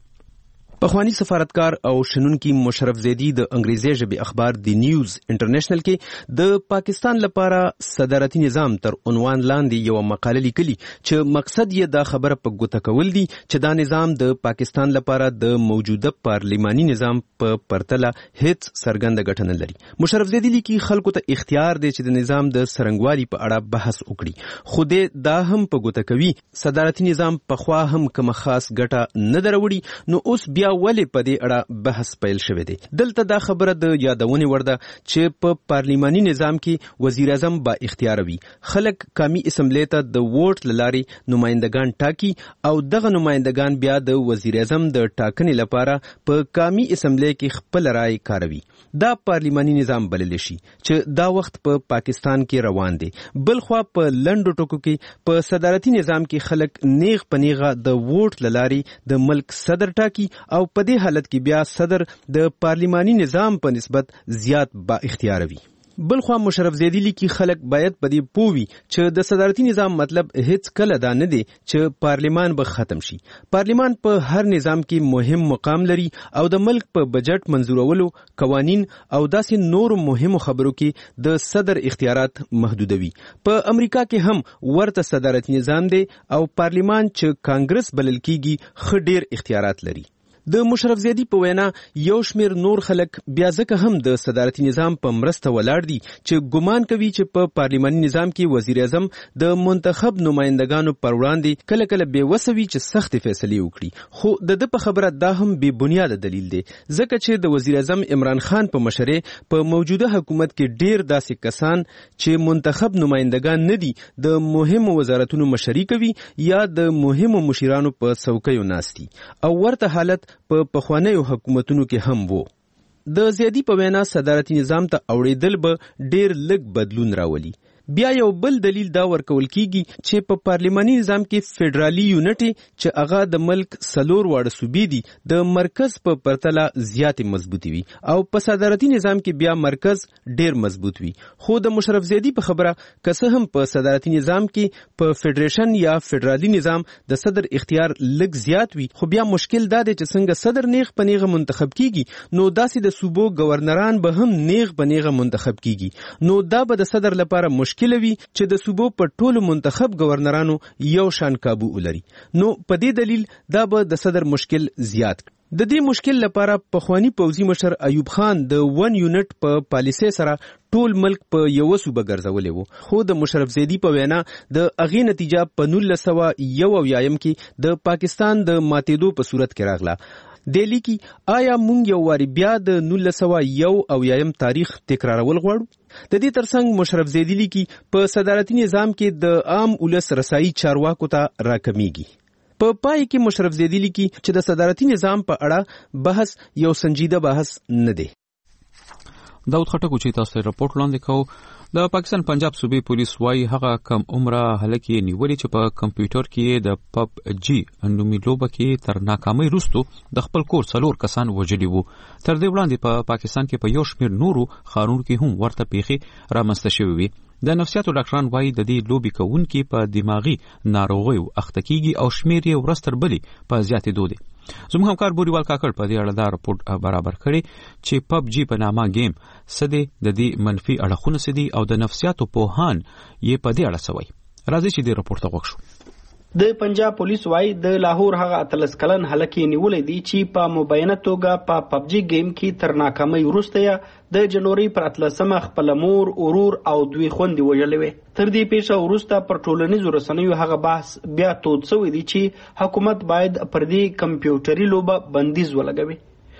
پخوانی سفارتکار او شنونکي مشرف زیدی د انګریزي ژبې اخبار دی نیوز انټرنیشنل کې د پاکستان لپاره صدارتي نظام تر عنوان لاندې یو مقاله لیکلي چې مقصد یې دا خبره په ګوته کول دي چې دا نظام د پاکستان لپاره د موجوده پارلماني نظام په پرتله هیڅ څرګنده ګټه نه لري. مشرف زیدی لیکي خلکو ته اختیار دی چې د نظام د څرنګوالي په اړه بحث وکړي، خو دې دا هم په ګوته کوي صدارتي نظام پخوا هم کومه خاص ګټه نه دروړي، نو اوس بیا ولې په دې اړه بحث پیل شوی دی. دلته دا خبره د یادونې وړ ده چې په پارلماني نظام کې وزیر اعظم با اختیار وي. خلک قومي اسمبلی ته د ووټ له لارې نمائندگان ټاکي او دغه نمائندگان بیا د وزیر اعظم د ټاکنې لپاره په قومي اسمبلی کې خپل رائے کاروي. دا پارلماني نظام بللی شي چې دا وخت په پا پاکستان کې روان دی. بلخوا په لنډو ټکو کې په صدارتي نظام کې خلک نیغ پنیغه د ووټ له لارې د ملک صدر ټاکي او په دې حالت کې بیا صدر د پارلماني نظام په نسبت زیات با اختیار وي. بلخوا مشرف زیدی لیکي خلک باید په دې پوهوي چې د صدارتي نظام مطلب هیڅ کله دا نه دی چې پارلمان به ختم شي. پارلمان په هر نظام کې مهم مقام لري او د ملک په بجټ منظورولو، قوانین او داسې نور مهمو خبرو کې د صدر اختیارات محدودوي. په امریکا کې هم ورته صدارتي نظام دی او پارلمان چې کانګرس بلل کیږي ښه ډیر اختیارات لري. د مشرف زیدی په وینا یو شمیر نور خلک بیا ځکه هم د صدارتي نظام په مرسته ولاړ دي چې ګمان کوي چې په پارلماني نظام کې وزیر اعظم د منتخب نمائندګانو پر وړاندې کله کله بې وسه وي چې سختې فیصلې وکړي، خو د ده په خبره دا هم بې بنیاده دلیل دی ځکه چې د وزیر اعظم عمران خان په مشرۍ په موجوده حکومت کې ډیر داسې کسان چې منتخب نمائندګان نه دي د مهمو وزارتونو مشري کوي یا د مهمو مشیرانو په څوکیو ناستي، او ورته حالت په پخوانیو حکومتونو کې هم وو. د زیدی په وینا صدارتي نظام ته اوړېدل به ډیر لږ بدلون راولي. بیا یو بل دلیل دا ورکول کیږي چې په پارلماني نظام کې فدرالي یونټ چې هغه د ملک څلور واړه صوبې دي د مرکز په پرتله زیاتې مضبوطي وي او په صدارتي نظام کې بیا مرکز ډیر مضبوط وي. خو د مشرف زیدی په خبره که څه هم په صدارتي نظام کې په فدریشن یا فدرالي نظام د صدر اختیار لږ زیات وي، خو بیا مشکل دا دی چې څنګه صدر نیغ په نیغه منتخب کیږي نو داسې د صوبو گورنران به هم نیغ په نیغه منتخب کیږي، نو دا به د صدر لپاره مشکل وي چې د صوبو په ټولو منتخب گورنرانو یو شان کابو ولري. نو په دې دلیل دا به د صدر مشکل زیات. د دې مشکل لپاره پخوانی پوځي مشر ایوب خان د ون یونټ په پالیسۍ سره ټول ملک په یو صوبه ګرځولې وو، خو د مشرف زیدی په وینا د اغې نتیجه په نولس سوه یو اویایم کې د پاکستان د ماتېدو په صورت کې راغله. دلی کې آیا مونږ یو واری بیا د نولس سوه یو اویایم تاریخ تکرارول غواړو؟ د دې ترڅنګ مشرف زیدی لیکي په صدارتي نظام کې د عام ولس رسایي چارواکو ته راکمیږي. په پای کې مشرف زیدی لیکي چې د صدارتي نظام په اړه بحث یو سنجیده بحث نه دی. داود خټک چې تاسو ته راپورټ وړاندې کوو. د پاکستان پنجاب صوبې پولیس وايي هغه کم عمره هلک یې نیولې چې په کمپیوټر کې د پب جی نومي لوبه کې تر ناکامۍ وروسته د خپل کور څلور کسان وژلي وو. تر دې وړاندې په پا پاکستان کې په یو شمېر نورو ښارونو کې هم ورته پیښې رامنځته شوې وي. د نفسیاتو ډاکټران وايي د دې لوبې کوونکي په دماغي ناروغیو اخته کیږي او شمېر یې ورځ تر بلې په زیاتېدو دی. زموږ همکار بوریوال کاکړ په دې اړه دا راپورټ برابر کړی چې پب جی په نامه گیم څه دی، د دې منفي اړخونه څه دي او د نفسیاتو پوهان یې په دې اړه څه وایي. راځئ چې دې راپورټ ته غوږ شو. د پنجاب پولیس وايي د لاهور هغه اتلس کلن هلک یې نیولی دی چې په مبینه توګه په پب جی گیم کې تر ناکامۍ وروسته یې د جنوري پر اتلسمه خپل مور، ورور او دوی خوندې وژلې وې. تر دې پیښه وروسته پر ټولنیزو رسنیو هغه بحث بیا تود شوی دی چې حکومت باید پر دې کمپیوټري لوبه بندیز ولګوي.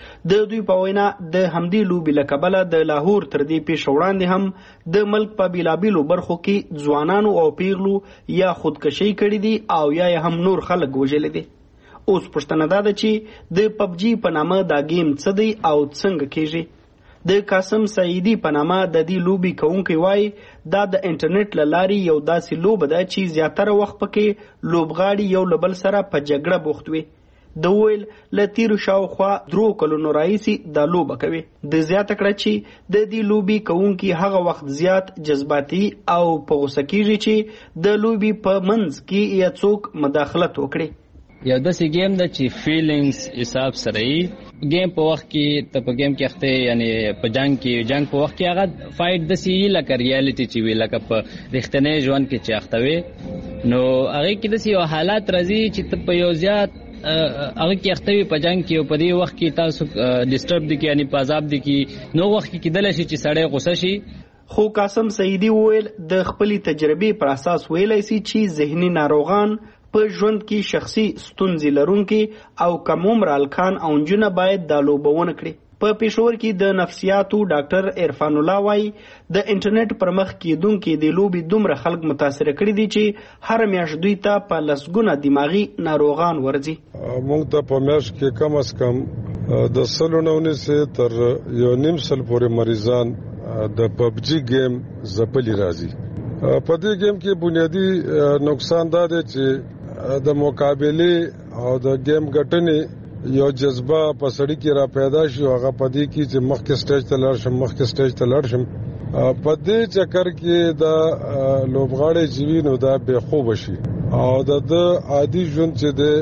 د دوی په وینا د همدې لوبې له کبله د لاهور تر دې پیښه وړاندې هم د ملک په بیلابیلو برخو کې ځوانانو او پیغلو یا خودکشي کړې دي او یا هم نور خلک وژلي دي. اوس پوښتنه دا ده چې د پب جی په نامه دا گیم څه دی او څنګه کیږي. د قاسم سعیدی په نامه د دې لوبې کوونکی وایي دا د انټرنیټ له لارې یو داسې لوبه ده چې زیاتره وخت پکې لوبغاړي یو له بل سره په جګړه بوخت وي. د ویل له تیرو شاوخوا درو کلونو راهیسې دا لوبه کوي. د زیاته کړه چې د دې لوبې کوونکي هغه وخت زیات جذباتي او په غوسه کېږي چې د لوبې په منځ کې یا څوک مداخلت وکړي. یو داسې گیم ده چې فیلینګز حساب سره یې گیم په وخت کې ته په گیم کې اخته یعنی په جنگ کې جنگ په وخت کې هغه فایټ داسې لکه ریالټي چې وي لکه په رښتینی ژوند کې چې اخته وي نو هغې کې داسې یو حالات راځي چې ته په یو زیات هغه کې اختوي په جنگ کې او په دې وخت کې تاسو ډیسټرب دي کې یعنی په عذاب دي کې نو وخت کې کېدلی شي چې سړی غوسه شي. خو قاسم سعیدی وویل د خپلې تجربې پر اساس ویلی سي چې ذهني ناروغان په ژوند کې شخصي ستونزې لرونکي او کم عمره هلکان او نجونه باید دا لوبه ونه کړي. په پېښور کې د نفسیاتو ډاکټر عرفان الله وایي د انټرنیټ پر مخ کېدونکي د لوبې دومره خلک متاثره کړي دي چې هر میاشت دوی ته په لسګونه دماغي ناروغان ورځي. موږ ته په میاشت کې کم از کم د سلو نه ونیسې تر یو نیم سل پورې مریضان د پب جي گیم ځپلي راځي. په دې گیم کې بنیادي نقصان دا دی چې د مقابلې او د گیم ګټنې یو جذبه په سړی کې را پیدا شي او هغه پدې کې چې مخکې سټیج ته لاړ شم مخکې سټیج ته لاړ شم په دې چکر کې دا لوبغاړی چې وي نو دا بې خوبه شي او د عادي ژوند چې دی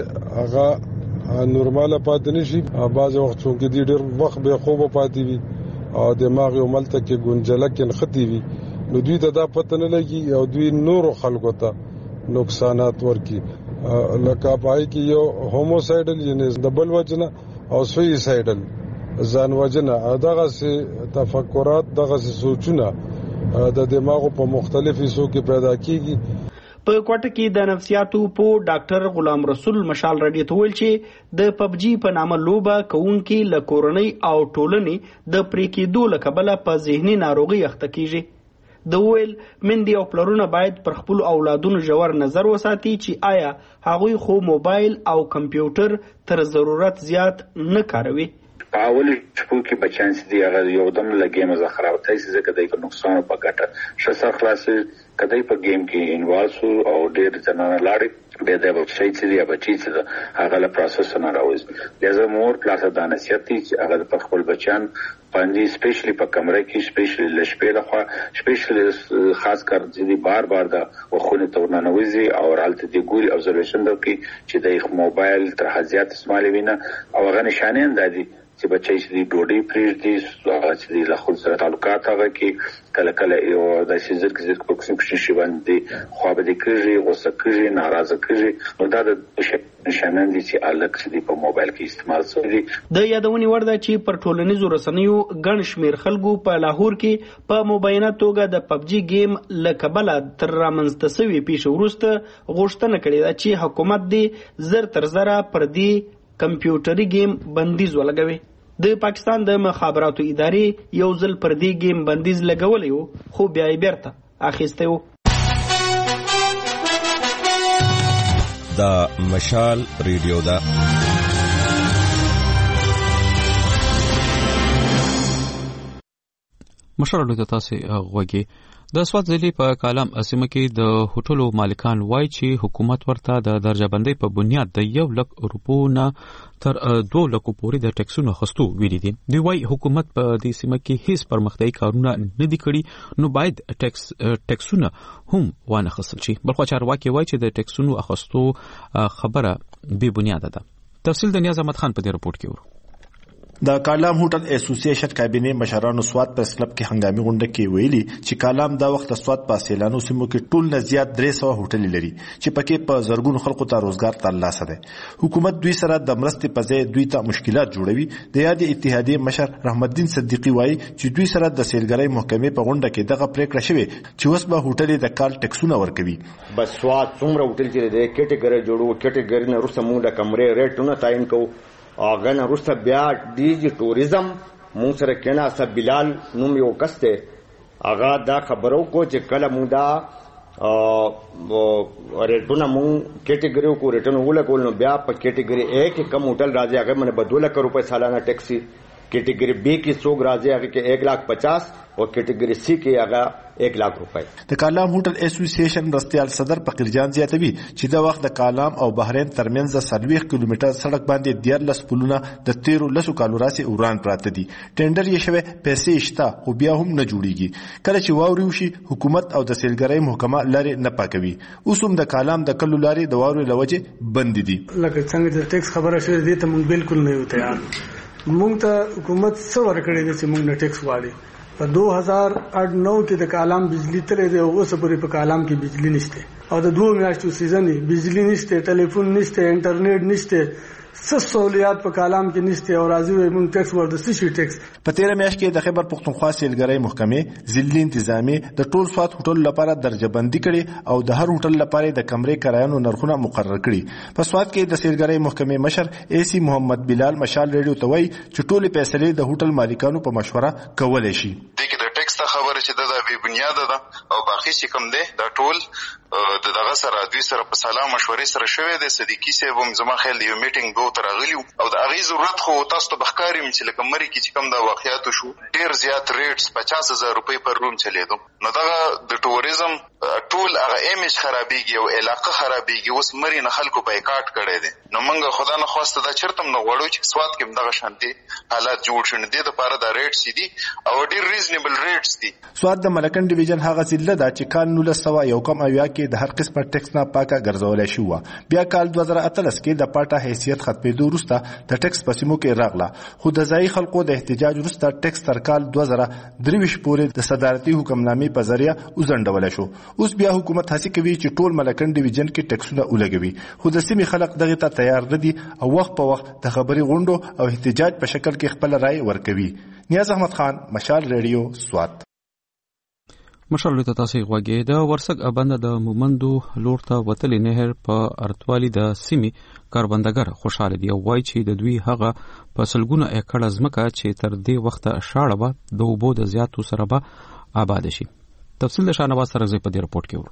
هغه نورماله پاتې نه شي. بعضې وخت چونکې دی ډېر وخت بې خوبه پاتې وي او دماغ یې هملته کې ګونجلک نښتې وي نو دوی ته دا پته نه لګي او دوی نورو خلکو ته نقصانات ورکړي. لکه پای کې یو هوموسایډل یعنی د بل وجنه او سویسایډل ځان وژنه دغه سي تفکرات دغه سي سوچونه د دماغ په مختلفو حصو کې پیدا کیږي. په کوټه کې د نفسیاتو په ډاکټر غلام رسول مشال رډي ته ویل چې د پبجي په نامه لوبه کوونکي له کورنۍ او ټولنې د پرې کېدو له کبله په ذهني ناروغي اخته کیږي. د ویل مندي او پلرونه باید پر خپل اولادونو ژور نظر وساتي چې آیا هغوی خو موبایل او کمپیوټر تر ضرورت زیات نه کاروي. په اول شپو کې بچان سي هغه یو دم لګي مزه خرابتای سي ځکه دای په نقصان په ګټه شسر خلاص کدی په گیم کې انوالو سو او ډېر ځنانه لاړې به د بچی چې دی بچی چې هغه له پروسس نه راوځي لازم مور پلاس د نصیحت چې هغه په خپل بچان باندې سپیشلی په کمره کې سپیشلی لشپې لخوا سپیشلی خاص کر چې بار بار د وخونه تورنه نوځي او رالته دی ګوري ابزرویشن دوی چې د موبایل تر حزیات استعمال وینه او هغه نشانه اندازي چې بچی چې ډوډۍ پریږدي چې له خپل سره تعلقات هغه کې کله کله یو د سیزر کې ځکه په کوم شي باندې خو به د کېږي غوسه کېږي ناراضه کېږي نو دا د نشانه دي چې الک چې په موبایل کې استعمال شوی. د یادونې وړ ده چې پر ټولنیزو رسنیو ګڼ شمیر خلکو په لاهور کې په مبینه توګه د پبجي گیم له کبله تر رامنځته شوی پیښه وروسته غوښتنه کړې ده چې حکومت دې زر تر زره پر دې کمپیوټري گیم بندیز ولګوي. د پاکستان د مخابراتو ادارې یو ځل پر دې گیم بندیز لګولی و خو بیا یې بیرته اخیستی و. دا مشال ریډیو ده. مشال ریډیو ته تاسو غوږی. د سوات ضلع په کالام اسمه کې د هوټلو مالکان وایي چې حکومت ورته د درجه بندۍ په بنیاد د یو لک روپو نه تر دوه لکو پورې د ټیکسونو اخیستو ویلي دي. دوی وایي حکومت په دې سیمه کې هیڅ پرمختیایي کارونه نه دي کړي نو باید ټیکس ټیکسونه هم وانه اخیستل شي. بلخو چارواکي وایي چې د ټیکسونو اخیستو خبره بې بنیاده ده. تفصیل د نیاز احمد خان په دې رپورټ کې ورو. د کالام هوټل اسوسییشن کابینه مشرانو سوات پریس کلب کې هنګامي غونډه کې ویلي چې کالام دا وخت سوات په سیلانو سیمو کې ټول نه زیات درې سوه هوټل لري چې پکې په زرګونو خلکو ته روزګار ترلاسه ده. حکومت دوی سره د مرستې په ځای دوی ته مشکلات جوړوي. د یاد اتحادیې مشر رحمت الدین صدیقی وایي چې دوی سره د سیلګرۍ محکمې په غونډه کې دغه پریکړه شوې چې اوس به هوټل د کال ټیکسونه ورکوي. بس سوات څومره هوټل چې د کټګوري جوړو کټګوري نه وروسته موږ د کمرې ریټونه تعین کوو اغه نه وروسته بیا ډیجی ټوریزم مون سره کنا صاحب بلال نوم یو کسته اغه دا خبرو کو چې کله مون دا ریټونه مون کټګوري کو ریټونه ولکول نو بیا په کټګوري اے کې کم هوټل راځي هغه منه په دوه لک روپے سالانه ټیکسي کټګوري بی کې څوک راځي هغه کې ایک لاکھ پچاس او کټګوري سی کې هغه ایک لاکھ روپے. د کالام هوټل اسوسییشن رستيال صدر فقیرجان زیاتوي چې د وخت د کالام او بحرین ترمنځ د سلويخ کیلومتر سړک باندې دیارلس پلونه د تیرو لسو کالو راسي اوران پراته دي. ټینډر یې شوه پیسې شته خو بیا هم نه جوړیږي. کله چې واوري وشي حکومت او د سیلګرۍ محکمه لارې نه پاکوي. اوس هم د کالام د کلو لارې د واوري لوجه بند دي. لکه څنګه د ټیکس خبره شوه دي ته مونږ بالکل نه یو تیار. مونږ ته حکومت څو ورکړي دي چې مونږ نه ټیکس واړي. په دو هزار اټ نو کې د کالام بجلی تلې دی اوس پورې په کالام کې بجلی نشته او د دوه میاشتو سیزن بجلی نشته ټلیفون نشته انټرنیټ نشته څه سہولیات په کالام کې نشته او راځي موږ ټیکس ورته سشي ټیکس. په تیر میاشت کې د خیبر پختونخوا سیلګرۍ محکمې ځلې انتظامی د ټول سوات هوټل لپاره درجه بندي کړي او د هر هوټل لپاره د کمرې کرایانو نرخونه مقرر کړي. په سوات کې د سیلګرۍ محکمې مشر ای سی محمد بلال مشال ریډیو ته وایي چې ټول فیصلې د هوټل مالکانو په مشوره کولای شي. خبره چې دا بې بنیاده ده او باقي چې کوم دی دا ټول د دغه سره دوی سره په سلام مشورې سره شوی دی. صدیقي صاحب هم زما خیال دی یو میټینګ به ورته راغلی او د هغې ضرورت خو تاسو ته به ښکاري چې لکه مرې کې چې کوم دا واقعاتو شو ډېر زیات ریټس پچاس هزار روپۍ پر روم چلېدو نو دغه د ټوریزم ټول هغه ایمیج خرابېږي او علاقه خرابېږي. اوس مرې نه خلکو بایکاټ کړی دی نو موږ خدا نه خواسته دا چېرته هم نه غواړو چې سوات کې هم دغه شانتې حالات جوړ شي. نو دې دپاره دا ریټس دي او ډېر ریزنیبل ریټ ریټس دي. سواد د ملکن ډیویژن هغه ضلع ده چې کال نولس سوه یو کم اویا کې د هر قسمه ټیکس نه پاکه ګرځولای شو. بیا کال دوه زره اتلس کې د پاټا حیثیت ختمېدو وروسته د ټیکس په سیمو کې راغله، خو د ځایي خلکو د احتجاج وروسته ټیکس تر کال دوه زره درویشت پورې د صدارتي حکمنامې په ذریعه وځنډولی شو. اوس بیا حکومت هڅې کوي چې ټول ملکن ډیویژن کې ټیکسونه ولګوي، خو د سیمې خلک دغې ته تیار نه دي او وخت په وخت د خبري غونډو او احتجاج په شکل کې خپل رائے ورکوي. نیاز احمد خان، مشال ریډیو، سوات. مشال ته تاسو غوږی د ورسک ابند د مومندو لور ته وتلې نهر په ارتوالي د سیمې کاربندګر خوشاله دي او وایي چې د دوی هغه په سلګونه ایکړه ځمکه چې تر دې وخته شاړه به د اوبو د زیاتو سره به آباد شي. تفصیل د شاهنواز سرغزی په دې رپورت کې ورو.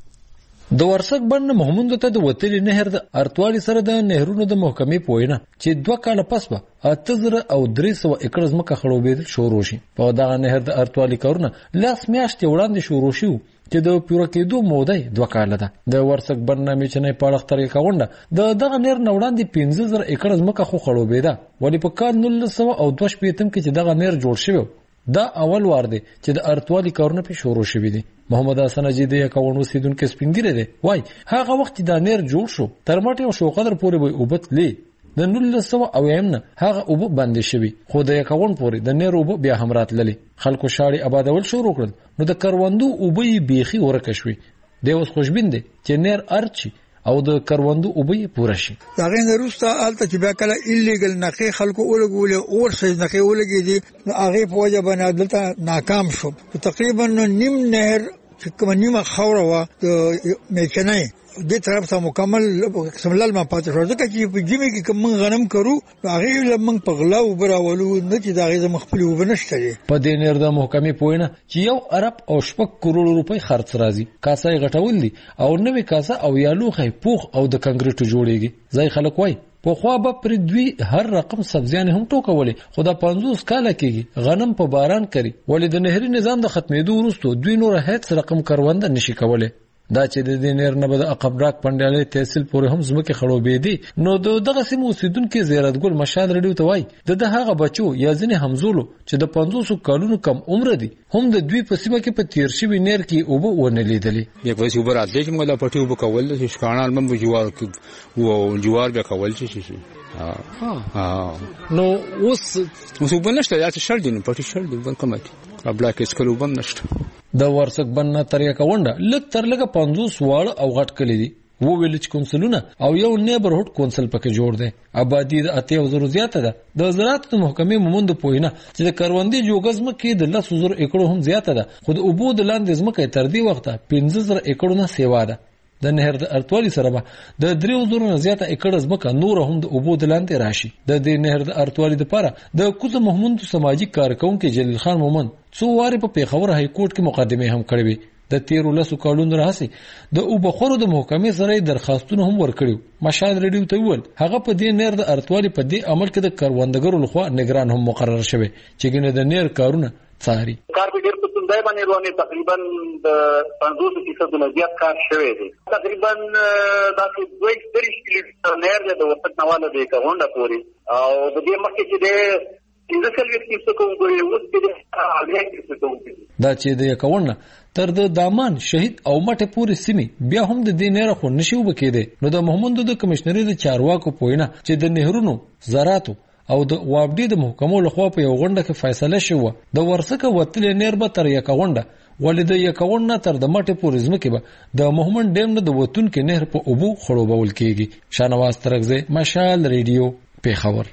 د ورسک بند مومندو ته د وتلې نهر د ارتوالي سره د نهرونو د محکمې په وینا چې دوه کاله پس به اته زره او درې سوه ایکړه ځمکه خړوبېدل شروع شي. په دغه نهر د ارتوالي کارونه لاس میاشتې وړاندې شروع شو چې د پوره کېدو موده دوه کاله ده. د ورسک بند نامې چنې پاړخ ترې کاونډه د دغه نهر نه وړاندې پنځه زره ایکړه ځمکه خو خړوبېده، ولې په کال نولس سوه او دوه شپېتم کې چې دغه نهر جوړ شوی دا اول وار دی چې د ارتوالي کارونه په شروع شوي دي. محمد حسن اجید یې کاوند اوسیدونکو سپینګیره دی، وای هغه وخت دا نهر جوړ شو تر مټ یو شو قدر پورې به اوبت لې د نولس سوه اویم نه هغه اوبه بندې شوي، خو د کاوند پورې د نهر اوبه بیا هم راتللې. خلکو شاړې آبادول شروع کړل نو د کروندو اوبه یې بیخي ورکه شوې. دی اوس خوشبین دی چې نهر ارچي او د کروندو اوبه پوره شي. دا غین روستا الته چې بیا کله ایلیګل نخې خلکو اولګول اور سې نخې اولګي دي هغه په وجه باندې دلته ناکام شو. تقریبا نیم نهر چې کوم نیمه خوره وا د میکنای د طرف ته مکمل سملل ما پاتې شو. ځکه چې په جمی کې کوم غنم کرو هغه لمن په غلا او براولو نه چې دا غي مخفل وبنشته. په دې نهر د محکمې پوینه چې یو ارب او شپږ کروڑ روپۍ خرڅ راځي. کاسه غټول دي او نوې کاسه او یالوخه پوخ او د کنکریټو جوړیږي. ځای خلک وای په خوا به پر دوی هر رقم سبزیان هم ټوکولې، خو دا پنځوس کاله کېږي غنم په باران کوي، ولې د نهري نظام د ختمېدو وروسته دوی نور هیڅ رقم کرونده نشي کولی. دا چې د دې نهر نه به د عقبراک پنډیالۍ تحصیل پورې هم ځمکې خړوبېدې. نو د دغه سیمې اوسېدونکي زیارت ګل مشال ریډیو ته وایي د ده هغه بچو یا ځینې همزولو چې د پنځوسو کلونو کم عمره دي هم د دوی په سیمه کې په تیر شوي نهر کې اوبه ونه لیدلې. یک ورځ اوبه راتلې چې موږ دا پټې اوبه کول چې ښکاڼان به مو جوار جوار بیا کول چې شي. نو اوس اوس اوبه نشته، دا چې شل دي نو پټې شل دي اوبه کمه دي، بلاک اسکل اوبه هم نشته. د ورسک بند نه تر یکه ونډه لږ تر لږه پنځوس واړه او غټ کلي دي، وو ویلج کونسلونه او یو نیبرهوډ کونسل پکې جوړ دی. آبادي د اتیا زرو زیاته ده. د زراعت محکمې مومند پوینه چې د کروندې جوګز مکه د لس زرو ایکړو هم زیاته ده، خو د اوبو د لاندې ځمکه تر دې وخته پنځه زره ایکړو نه سیوا ده. د نهر د ارتوالي سره به د درې زرو نه زیاته ایکړه ځمکه نور هم د اوبو د لاندې راشي. د دې نهر د ارتوالي لپاره د کوزه محمود سماجی کارکونکو جلیل خان مومند څو واره په پیښور های کورټ کې مقدمه هم کړې وي. د تیرو لسو کلونو راهسي د اوبخورو د محکمې سره درخواستونه هم ورکړي. مشال ریډیو ته ویل هغه په دې نهر د ارتوالي په دې عمل کې د کروندګرو لخوا نگران هم مقرر شوی چې ګنه د نهر کارونه څاري. کار به ډېر په توندای باندې روانه تقریبا د پنځوس فیصد نه زیات کار شوی دی. تقریبا دا چې دوه درې کیلومتر نهر د وسط نواله دی کاونډه پوري او د دې مخکې چې د دا چې د یکاونه تر د دامان شهید او مټه پوری سیمې بیا هم د دې نهر خو نشو بکیده. نو د محمد د کمشنري د چارواکو پوینه چې د نهرونو زراعت او د وابډي د محکمو لخوا په یو غونډه کې فیصله شوه د ورسکه وتلې نهر به تر یکاونه ولې د یکاونه تر د مټه پوری ځمکه به د محمد ډیم نه د وتون کې نهر په اوبو خړوبول کیږي. شاهنواز ترغزه، مشال ریډیو، پیښور.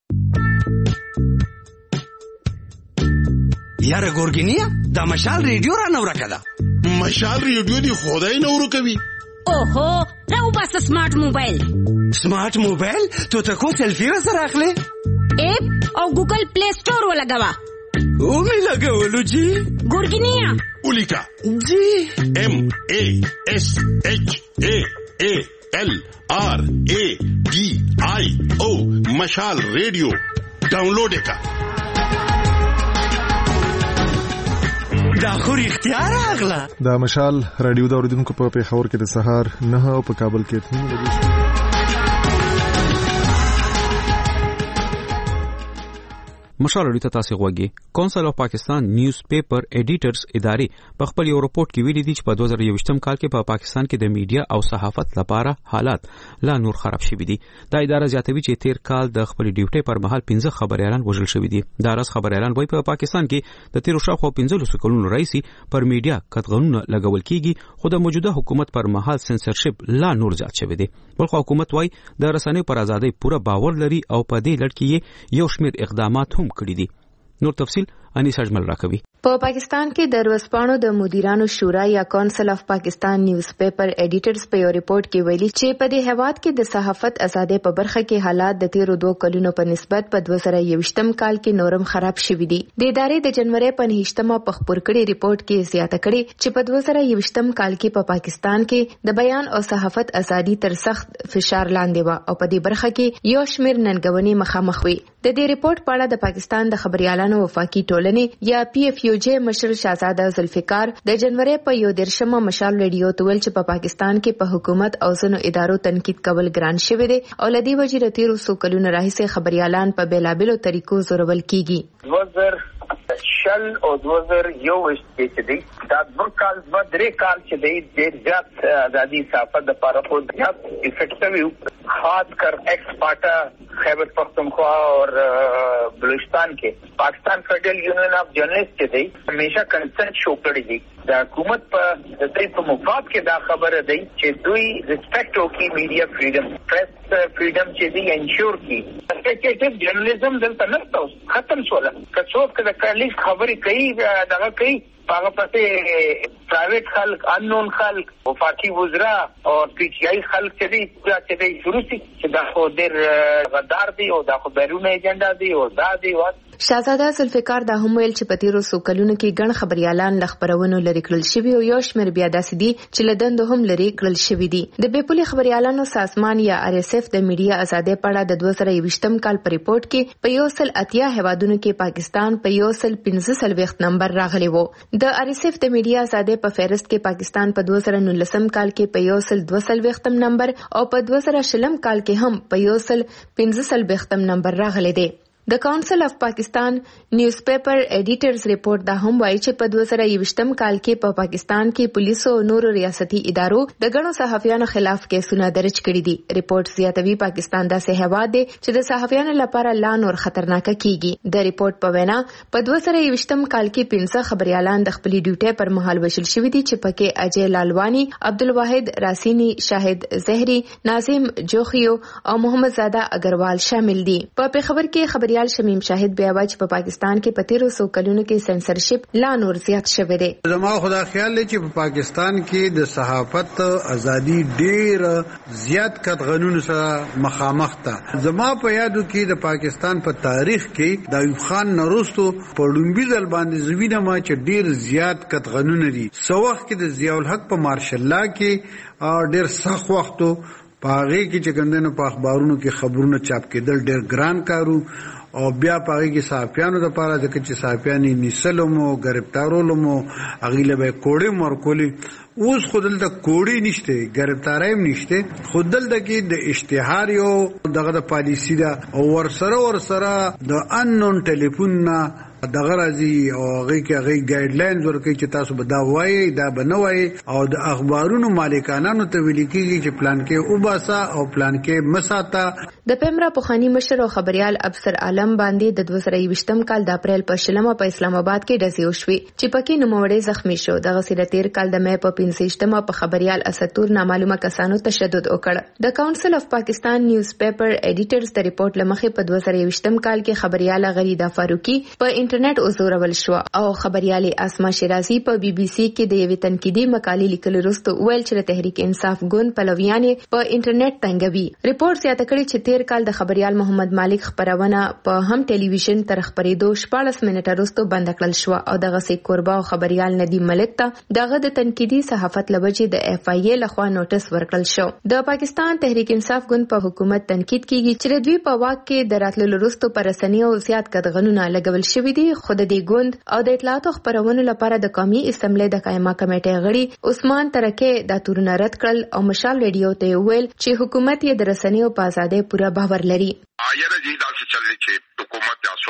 یاره ګورګینیا دا مشال ریډیو را نو راکدا. مشال ریډیو دی خدای نو ورکوي. اوهو راو بس سمارټ موبایل. سمارټ موبایل ته تاسو سلفي را سره اخلي؟ اپ او ګوګل پلی سٹور ولګوا. او می لګولو جی. ګورګینیا ولیکا جی ام ا اس اچ ا ا ال آر ا ډي آی او مشال ریډیو ډاونلوډ کا. دا خو اختیار اغلا. دا مشال رادیو دا اوریدونکو په پیښور کې د سهار نه او په کابل کې اته بجې. مشال اړیته تاسو غوږی کونسل اف پاکستان نیوز پیپر ایډیټرز ادارې په خپل یو رپورت کې ویلي دي چې په دوه زره یوویشتم کال کې په پاکستان کې د میډیا او صحافت لپاره حالات لا نور خراب شوي دي. دا اداره زیاتوي چې تیر کال د خپل ډیوټي پر مهال پنځه خبريالان وژل شوي دي. دا راز خبريالان وایي په پاکستان کې د تیر شاوخوا پنځه کلونو راځي پر میډیا قطغنونه لګول کیږي خو د موجوده حکومت پر مهال سنسرشپ لا نور زیات شوی دی. بلخو حکومت وایي د رسنیو پر ازادۍ پوره باور لري او په دې لړ کې یو شمېر اقدامات هم کړي دي. نور تفصیل انیس اجمل راکوي. په پاکستان کې د ورځپاڼو د مدیرانو شورا یا کونسل اف پاکستان نیوز پیپر ایډیټرز په یو ریپورت کې ویلي چې په دې هیواد کې د صحافت ازادۍ په برخه کې حالات د تیرو دوه کلونو په نسبت په دوه زره یوویشتم کال کې نورم خراب شوي دي. د ادارې د جنوري په نهشتمه په خپور کړي ریپورت کې زیاته کړي چې په دوه زره یوویشتم کال کې په پاکستان کې د بیان او صحافت ازادي تر سخت فشار لاندې و او په دې برخه کې یو شمېر ننګونې مخامخ وي. د دې ریپورت په اړه د پاکستان د خبريالانو وفاقي ټولنې یا پی ایف یو جے مشر شاهزاده ذوالفقار د جنوري په یو دیرشمه مشال ریډیو ته ویل چې په پاکستان کې په حکومت او ځینو ادارو تنقید کول ګران شوی دی او لدی وجې د تیرو څو کلونو راهیسې خبريالان په بیلابلو طریقو زورول کیږي. شل او دوه زره یوویشت کې دی دا دوه کال دوه درې کال چې دی ډېر زیات ازادي صحافت د لپاره خو زیات افیکټیو خاص کر ایکس پاټا خیبر پختونخوا اور بلوچستان کې پاکستان فیڈرل یونین اف جرنلسٹ چې دی همیشه کنسنٹ شو کړی دی. د حکومت په د دې په مفاد کې دا خبره دی چې دوی ریسپیکټ وکړي میډیا فریډم پریس فریډم چې دی انشور کړي. انویسټیګیټیو جرنالیزم دلته نه ختم شول. که څوک د کلیس خبرې کوي دغه کوي هغه پسې پرایویټ خلک انون خلک وفاقي وزرا او پی ټی آی خلک چې دی چې دی شروع سي چې دا خو ډېر غدار دی او دا خو بیرون ایجنډا دی او دا دی وات. شاهزاده ذوالفقار دا هم ویل چې په تیرو څو کلونو کې ګڼ خبريالان له خبرونو لري کړل شوي او یو شمېر بیا داسې دي چې له دندو هم لري کړل شوي دي. د بې پولې خبريالانو سازمان یا آر ایس ایف د میډیا ازادۍ په اړه د دوه زره یوویشتم کال په ریپورت کې په یو سل اتیا هیوادونو کې پاکستان په یو سل پنځه څلوېښت نمبر راغلی و. د آر ایس ایف د میډیا ازادۍ په فهرست کې پاکستان په دوه زره نولسم کال کې په یو سل دوه څلوېښتم نمبر او په دوه زره شلم کال کې هم په یو سل پنځه څلوېښتم نمبر راغلی دی. د کونسل اف پاکستان نیوز پیپر ایډیټرز ریپورت دا هم وایي چې په دوه زره یوویشتم کال کې په پاکستان کې پولیسو او نورو ریاستي ادارو د ګڼو صحافیانو خلاف کیسونه درج کړي دي. ریپورت زیاتوي پاکستان داسې هیواد دی چې د صحافیانو لپاره لا نور خطرناک کیږي. د ریپورت په وینا په دوه زره یوویشتم کال کې پنځه خبريالان د خپل ډیوټي پر مهال وژل شوي دي چې پکې اجي لالوانی، عبدالواحد راسینی، شاهد زهری، ناظم جوخیو او محمد زاده اگروال شامل دي. په پیښور کې خبري شمیم شاهد بیا وایي چې په پاکستان کې په تیرو څو کلونو کې سنسرشپ لا نور زیات شوی دی. زما خدا خیال دی چې په پاکستان کې د صحافت ازادي ډېر زیات قطغنونو سره مخامخ ده. زما په یادو کې د پاکستان په تاریخ کې د ایوب خان نورستو په لومبي ځل باندې زوینه ما چې ډېر زیات قطغنونه دي. سو وخت کې د ضیاء الحق په مارشل کې ډېر سخت وختو پاغه کې چې ګندنه په اخبارونو کې خبرونه چاپ کېدل ډېر ګران کارو او بیا پاره کې صحافیانو د پاره ځکه چې صحافیانی نسلمو گرفتارولمو اغیله به کوړې مرکولي. اوس خودل د کوړې نشته گرفتارای نشته خودل د کې د اشتهار یو دغه د پالیسی دا او ورسره ورسره د انون ټلیفون نه دغه راځي او هغه کې هغه ګایډ لاینز ورکړي چې تاسو به دا وایي دا به نه وایي او د اخبارونو مالکانانو ته ویل کېږي چې پلان کې وباسا او پلان کې مساته. د پیمرا پوخانی مشر او خبريال افسر عالم باندې د دوه زره یوویشتم کال د اپریل په شلمه په اسلام آباد کې ډزې وشوې چې پکې نوموړی زخمی شو. دغه سره تیر کال د مې په پنځشتمه په خبريال اسطور نامعلومه کسانو تشدد وکړ. د کونسل اف پاکستان نیوز پیپر ایډیټرز د ریپورت لمخې په دوه زره یوویشتم کال کې خبريال غریدا فاروقي په انټرنیټ وزورول شو او خبريالي اسما شیرازي په بي بي سي کې د یوې تنقیدي مقالې لیکلو وروسته ویل چې د تحریک انصاف ګوند پلویان په انټرنیټ تنګوي. ریپورت زیاته کړي چې تیر کال د خبريال محمد مالک خبرونه په هم ټلویزیون تر خبرېدو شپږ منټه وروسته بند کړل شو او دغه سي کوربا او خبريال ندیم ملک ته دغه د تنقیدي صحافت لوجه د اف ای ای لخوا نوټس ورکړل شو. د پاکستان تحریک انصاف ګوند په حکومت تنقید کیږي چې دوی په واک کې د راتللو وروسته پر رسنیو زیات قدغنونه لګول شوې دي. خو د دې ګوند او د اطلاعاتو خبرونو لپاره د قومي اسمبلی د قائمه کمیټې غړي عثمان ترکه د تورن رد کړل او مشال ریډیو ته ویل چې حکومت یې د رسنیو په ازادۍ پوره باور لري. آیا د دې داسې چلې چې حکومت د سوشل میډیا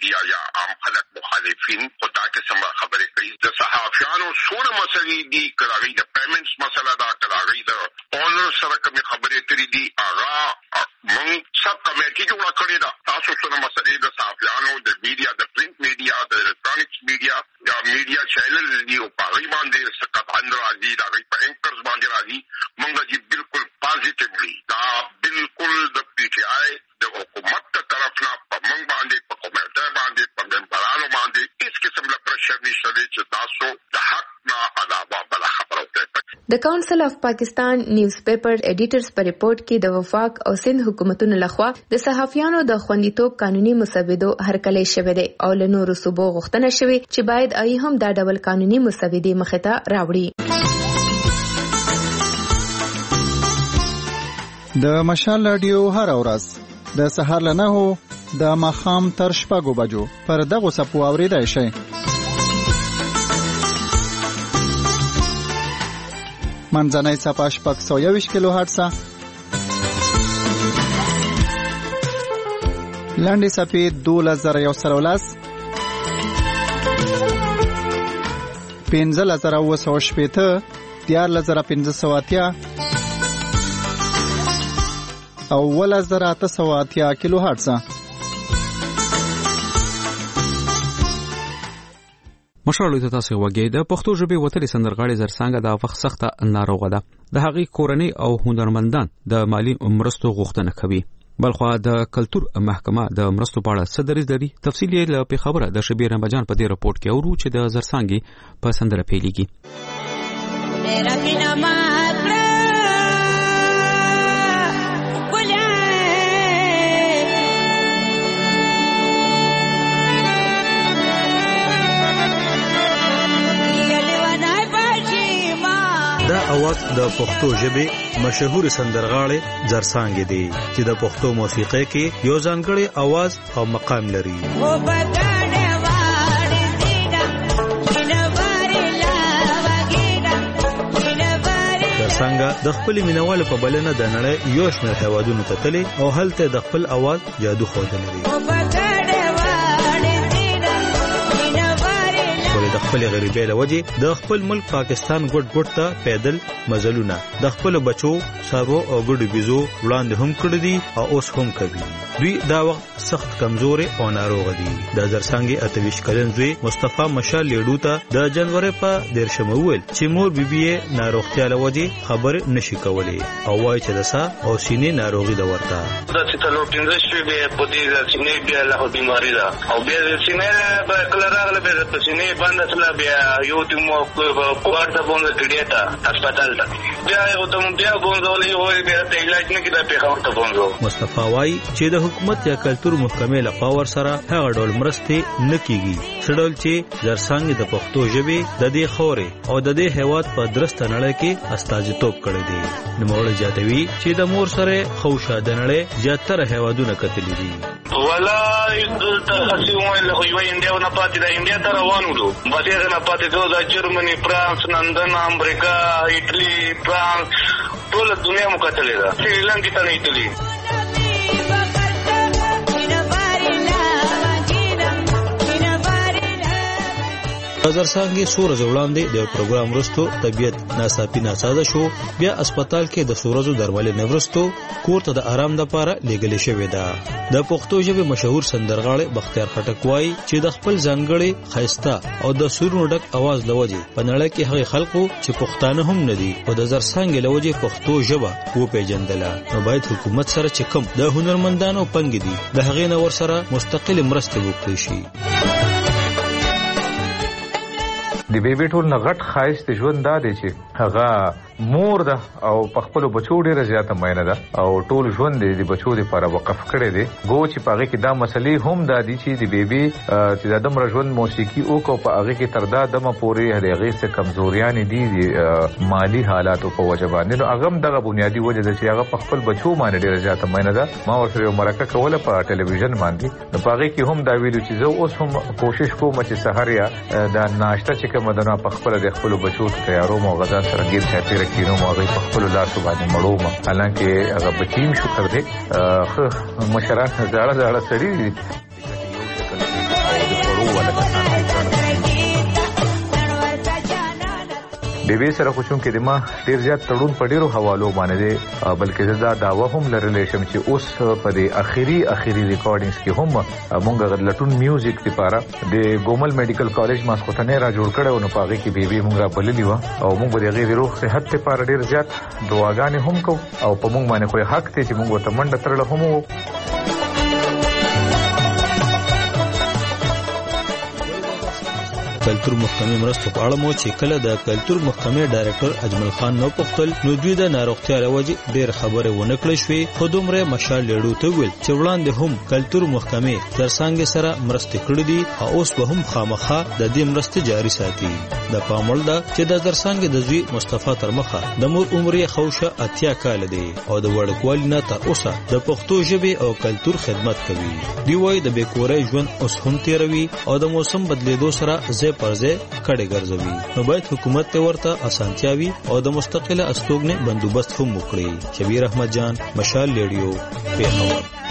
میډیا یا عام خلک مخالفین خدا کې سم خبرې کوي د صحافیانو څونه مسلې دي کړهغه د پیمنټس مسله دا کړهغه د اونر سره کوم خبرې ترې دي هغه موږ سب کمیټي جوړه کړې ده تاسو څونه مسلې د صحافیانو د میډیا د پرنٹ میډیا د الکترونیکس میډیا یا میډیا چینل دی او په باندې سقط اندر راځي دا په انکرز باندې راځي موږ چې بالکل پازیټیولی دا بالکل د پی ټی آی د حکومت ته طرف نه په موږ باندې په کومټه باندې په ممبرانو باندې هیڅ قسم له پرشر نشته چې تاسو د حق نه علاوه بل خبره وکړئ. د کونسل اف پاکستان نیوز پیپر ایډیټرز په ریپورت کې د وفاق او سند حکومتونو لخوا د صحافیانو د خوندیتوب قانوني مسودو هرکلی شوی دی او له نورو صوبو غوښتنه شوی چې باید ای هم دا ډول قانوني مسودې مخې ته راوړي. د مشال رادیو هر ورځ د سهار له نهو د ماښام تر شپږو بجو پر دغو څپو اورېدای شئ. منځنۍ څپه شپږ سوه یوویشت کیلو هرټزه، لنډې څپې دولس زره یو سل او لس، پنځلس زره اووه سوه شپېته، دیارلس زره پنځه سوه اتیا او اوولس زره اته سوه اتیا کیلو هرټزه. مشالو ته تاسو وګورئ د پښتو ژبې وتلې سندرغاړي زرسانګه د وخت سخته ناروغه ده. د هغې کورنۍ او هنرمندان د مالی مرستو غوښتنه کوي. بلخو د کلتور محکمه د مرستو په اړه څه دریځ لري؟ تفصیل یې له پیښوره د شبیر رمضان په دې راپورټ کې اورو چې د زرسانګي په سندره پیلېږي. دا اواز د پښتو ژبې مشهور سندرغاړي زرسانګي دی چې د پښتو موسیقۍ کې یو ځانګړی اواز او مقام لري. زرسانګه د خپل مینوالو په بلنه د نړۍ یو شمېر هیوادونو ته تللی او هلته د خپل اواز جادو ښودلی دی. د خپل غریبۍ له وجې د خپل ملک پاکستان ګډ ګډ ته پیدل مزلونه د خپل بچو سارو او ګډو بيزو وړاندې هم کړی دي او اوس هم کوي. دوی دا وخت سخت کمزوري او ناروغ دي. د زرسانګي اتویش کلن زوی مصطفی مشال لیډو ته د جنوري په دیرشم ویل چې مور بیبي ناروغتیا له وجې خبر نشي کولای او وايي چې دسا او سینې ناروغي د ورته د څلور پنځه شپې به په دې د سینې بیا له بیماری ده او بیا د سینې په کلراغله به د سینې باندې اصله بیا یو تیمو کوارته باندې کډیتا هسپتال ته بیا یو تم بیا باندې وایي بیا ته علاج نه کیده په خاطر باندې. مصطفی وايي چې د حکومت یا کلتور محکمې له پاور سره هغه ډول مرستې نه کیږي سړول چې زرسانګي د پښتو ژبې د دې خورې او د دې هیواد په درسته نړۍ کې استازیتوب کړی دی. نوموړی جاتوي چې د مور سره خوشا د نړۍ زیاتره هیوادونه کتلي دي. ولا تاسو له یو انډیا نه پاتې د انډیا ته روانو باندې نه پاتې د جرمني، فرانس، لندن، امریکا، ایټلی، فرانس ټول دنیا مو کتلې ده. سریلانکا ته نه ایټلی زرسانګي سورز وړاندې د پروګرام وروسته طبيعت ناڅاپي ناڅاده شو. بیا هسپتال کې د سورزو درملنې وروسته کور ته د آرام لپاره لېږل شوې ده. د پښتو ژبې مشهور سندرغاړي بختیار خټک وایي چې د خپل ځانګړي خایسته او د سورونو ډک आवाज لوجې په نړۍ کې هغه خلکو چې پښتانه هم نه دي او د زرسانګي لوجې پښتو ژبه و پیژندله. نو باید حکومت سره چې کوم د هنرمندانو پنګ دي د هغې نه ور سره مستقل مرسته وکړي شي. د بیبي ټول نه غټ خایست ژوند دا دی چې هغه مور ده او په خپل بچو ډیره زیاته مینه ده او ټول ژوند د بچو لپاره وقف کړی دی. ګو چې په هغه کې دا مسلې هم دا دي چې د بیبي چې د دمر ژوند موسیقي او کو په هغه کې تر دا دمه پورې هغه څه کمزوریان دي مالی حالاتو په وجه باندې. نو هغه دغه بنیادی وجه ده چې هغه په خپل بچو باندې ډیره زیاته مینه ده. ما ورسره مرکه کوله په ټلویزیون باندې. نو په هغه کې هم دا ویلو چې زه اوس هم کوشش کوم چې سحر یا دا ناشته چې کومه په خپل د خپل بچو تیاروم او غذا سره ګیر چاپیره کینو او هغه په خپل لاسو باندې مړوم. حالانکه هغه بچیم شکر دې خو مشران زړه زړه سړي د خوړو ولا کسان د دې سره خو چې د ما ډیر زیات تړون په ډیرو حوالو باندې دی بلکې دا داوا هم لرلې شم چې اوس په دې اخیری اخیری ریکارډینګز کې هم مونږ غلطون میوزیک لپاره د ګومل میډیکل کالج ماسخوتنه را جوړ کړو نو پاغه کې بیبي مونږ را بللی و او مونږ د غیر روح صحت لپاره ډیر زیات دعاګانې هم کو او په مونږ باندې خو حق ته چې مونږ ته منډه ترله هم کلتور محکمې مرستو په اړه مو چې کله د کلتور محکمې ډایریکټر اجمل خان نو پختل نو دوی د ناروغتیا لوجه ډېر خبره ونه کړې شوې خو دومره مشال لړو ته ویل چې وړاندې هم کلتور محکمې ترڅنګ سره مرستې کړې دي او اوس به هم خامخا د دې مرستې جاري ساتي د پامل دا چې د درسنګ د زوی مصطفی ترمخه د مور عمر خوشه اتیا کال دی او د وړکوال نه تر اوسه د پښتو ژبه او کلتور خدمت کوي دی وای د بیکورې ژوند اوس هم تیروي او د موسم بدلیدو سره پرځه کډه ګرځوي نو باید حکومت ته ورته اسانتیاوي او د مستقله استوګنې بندوبست هم وکړي شبیر احمد جان مشال ریډیو پیښور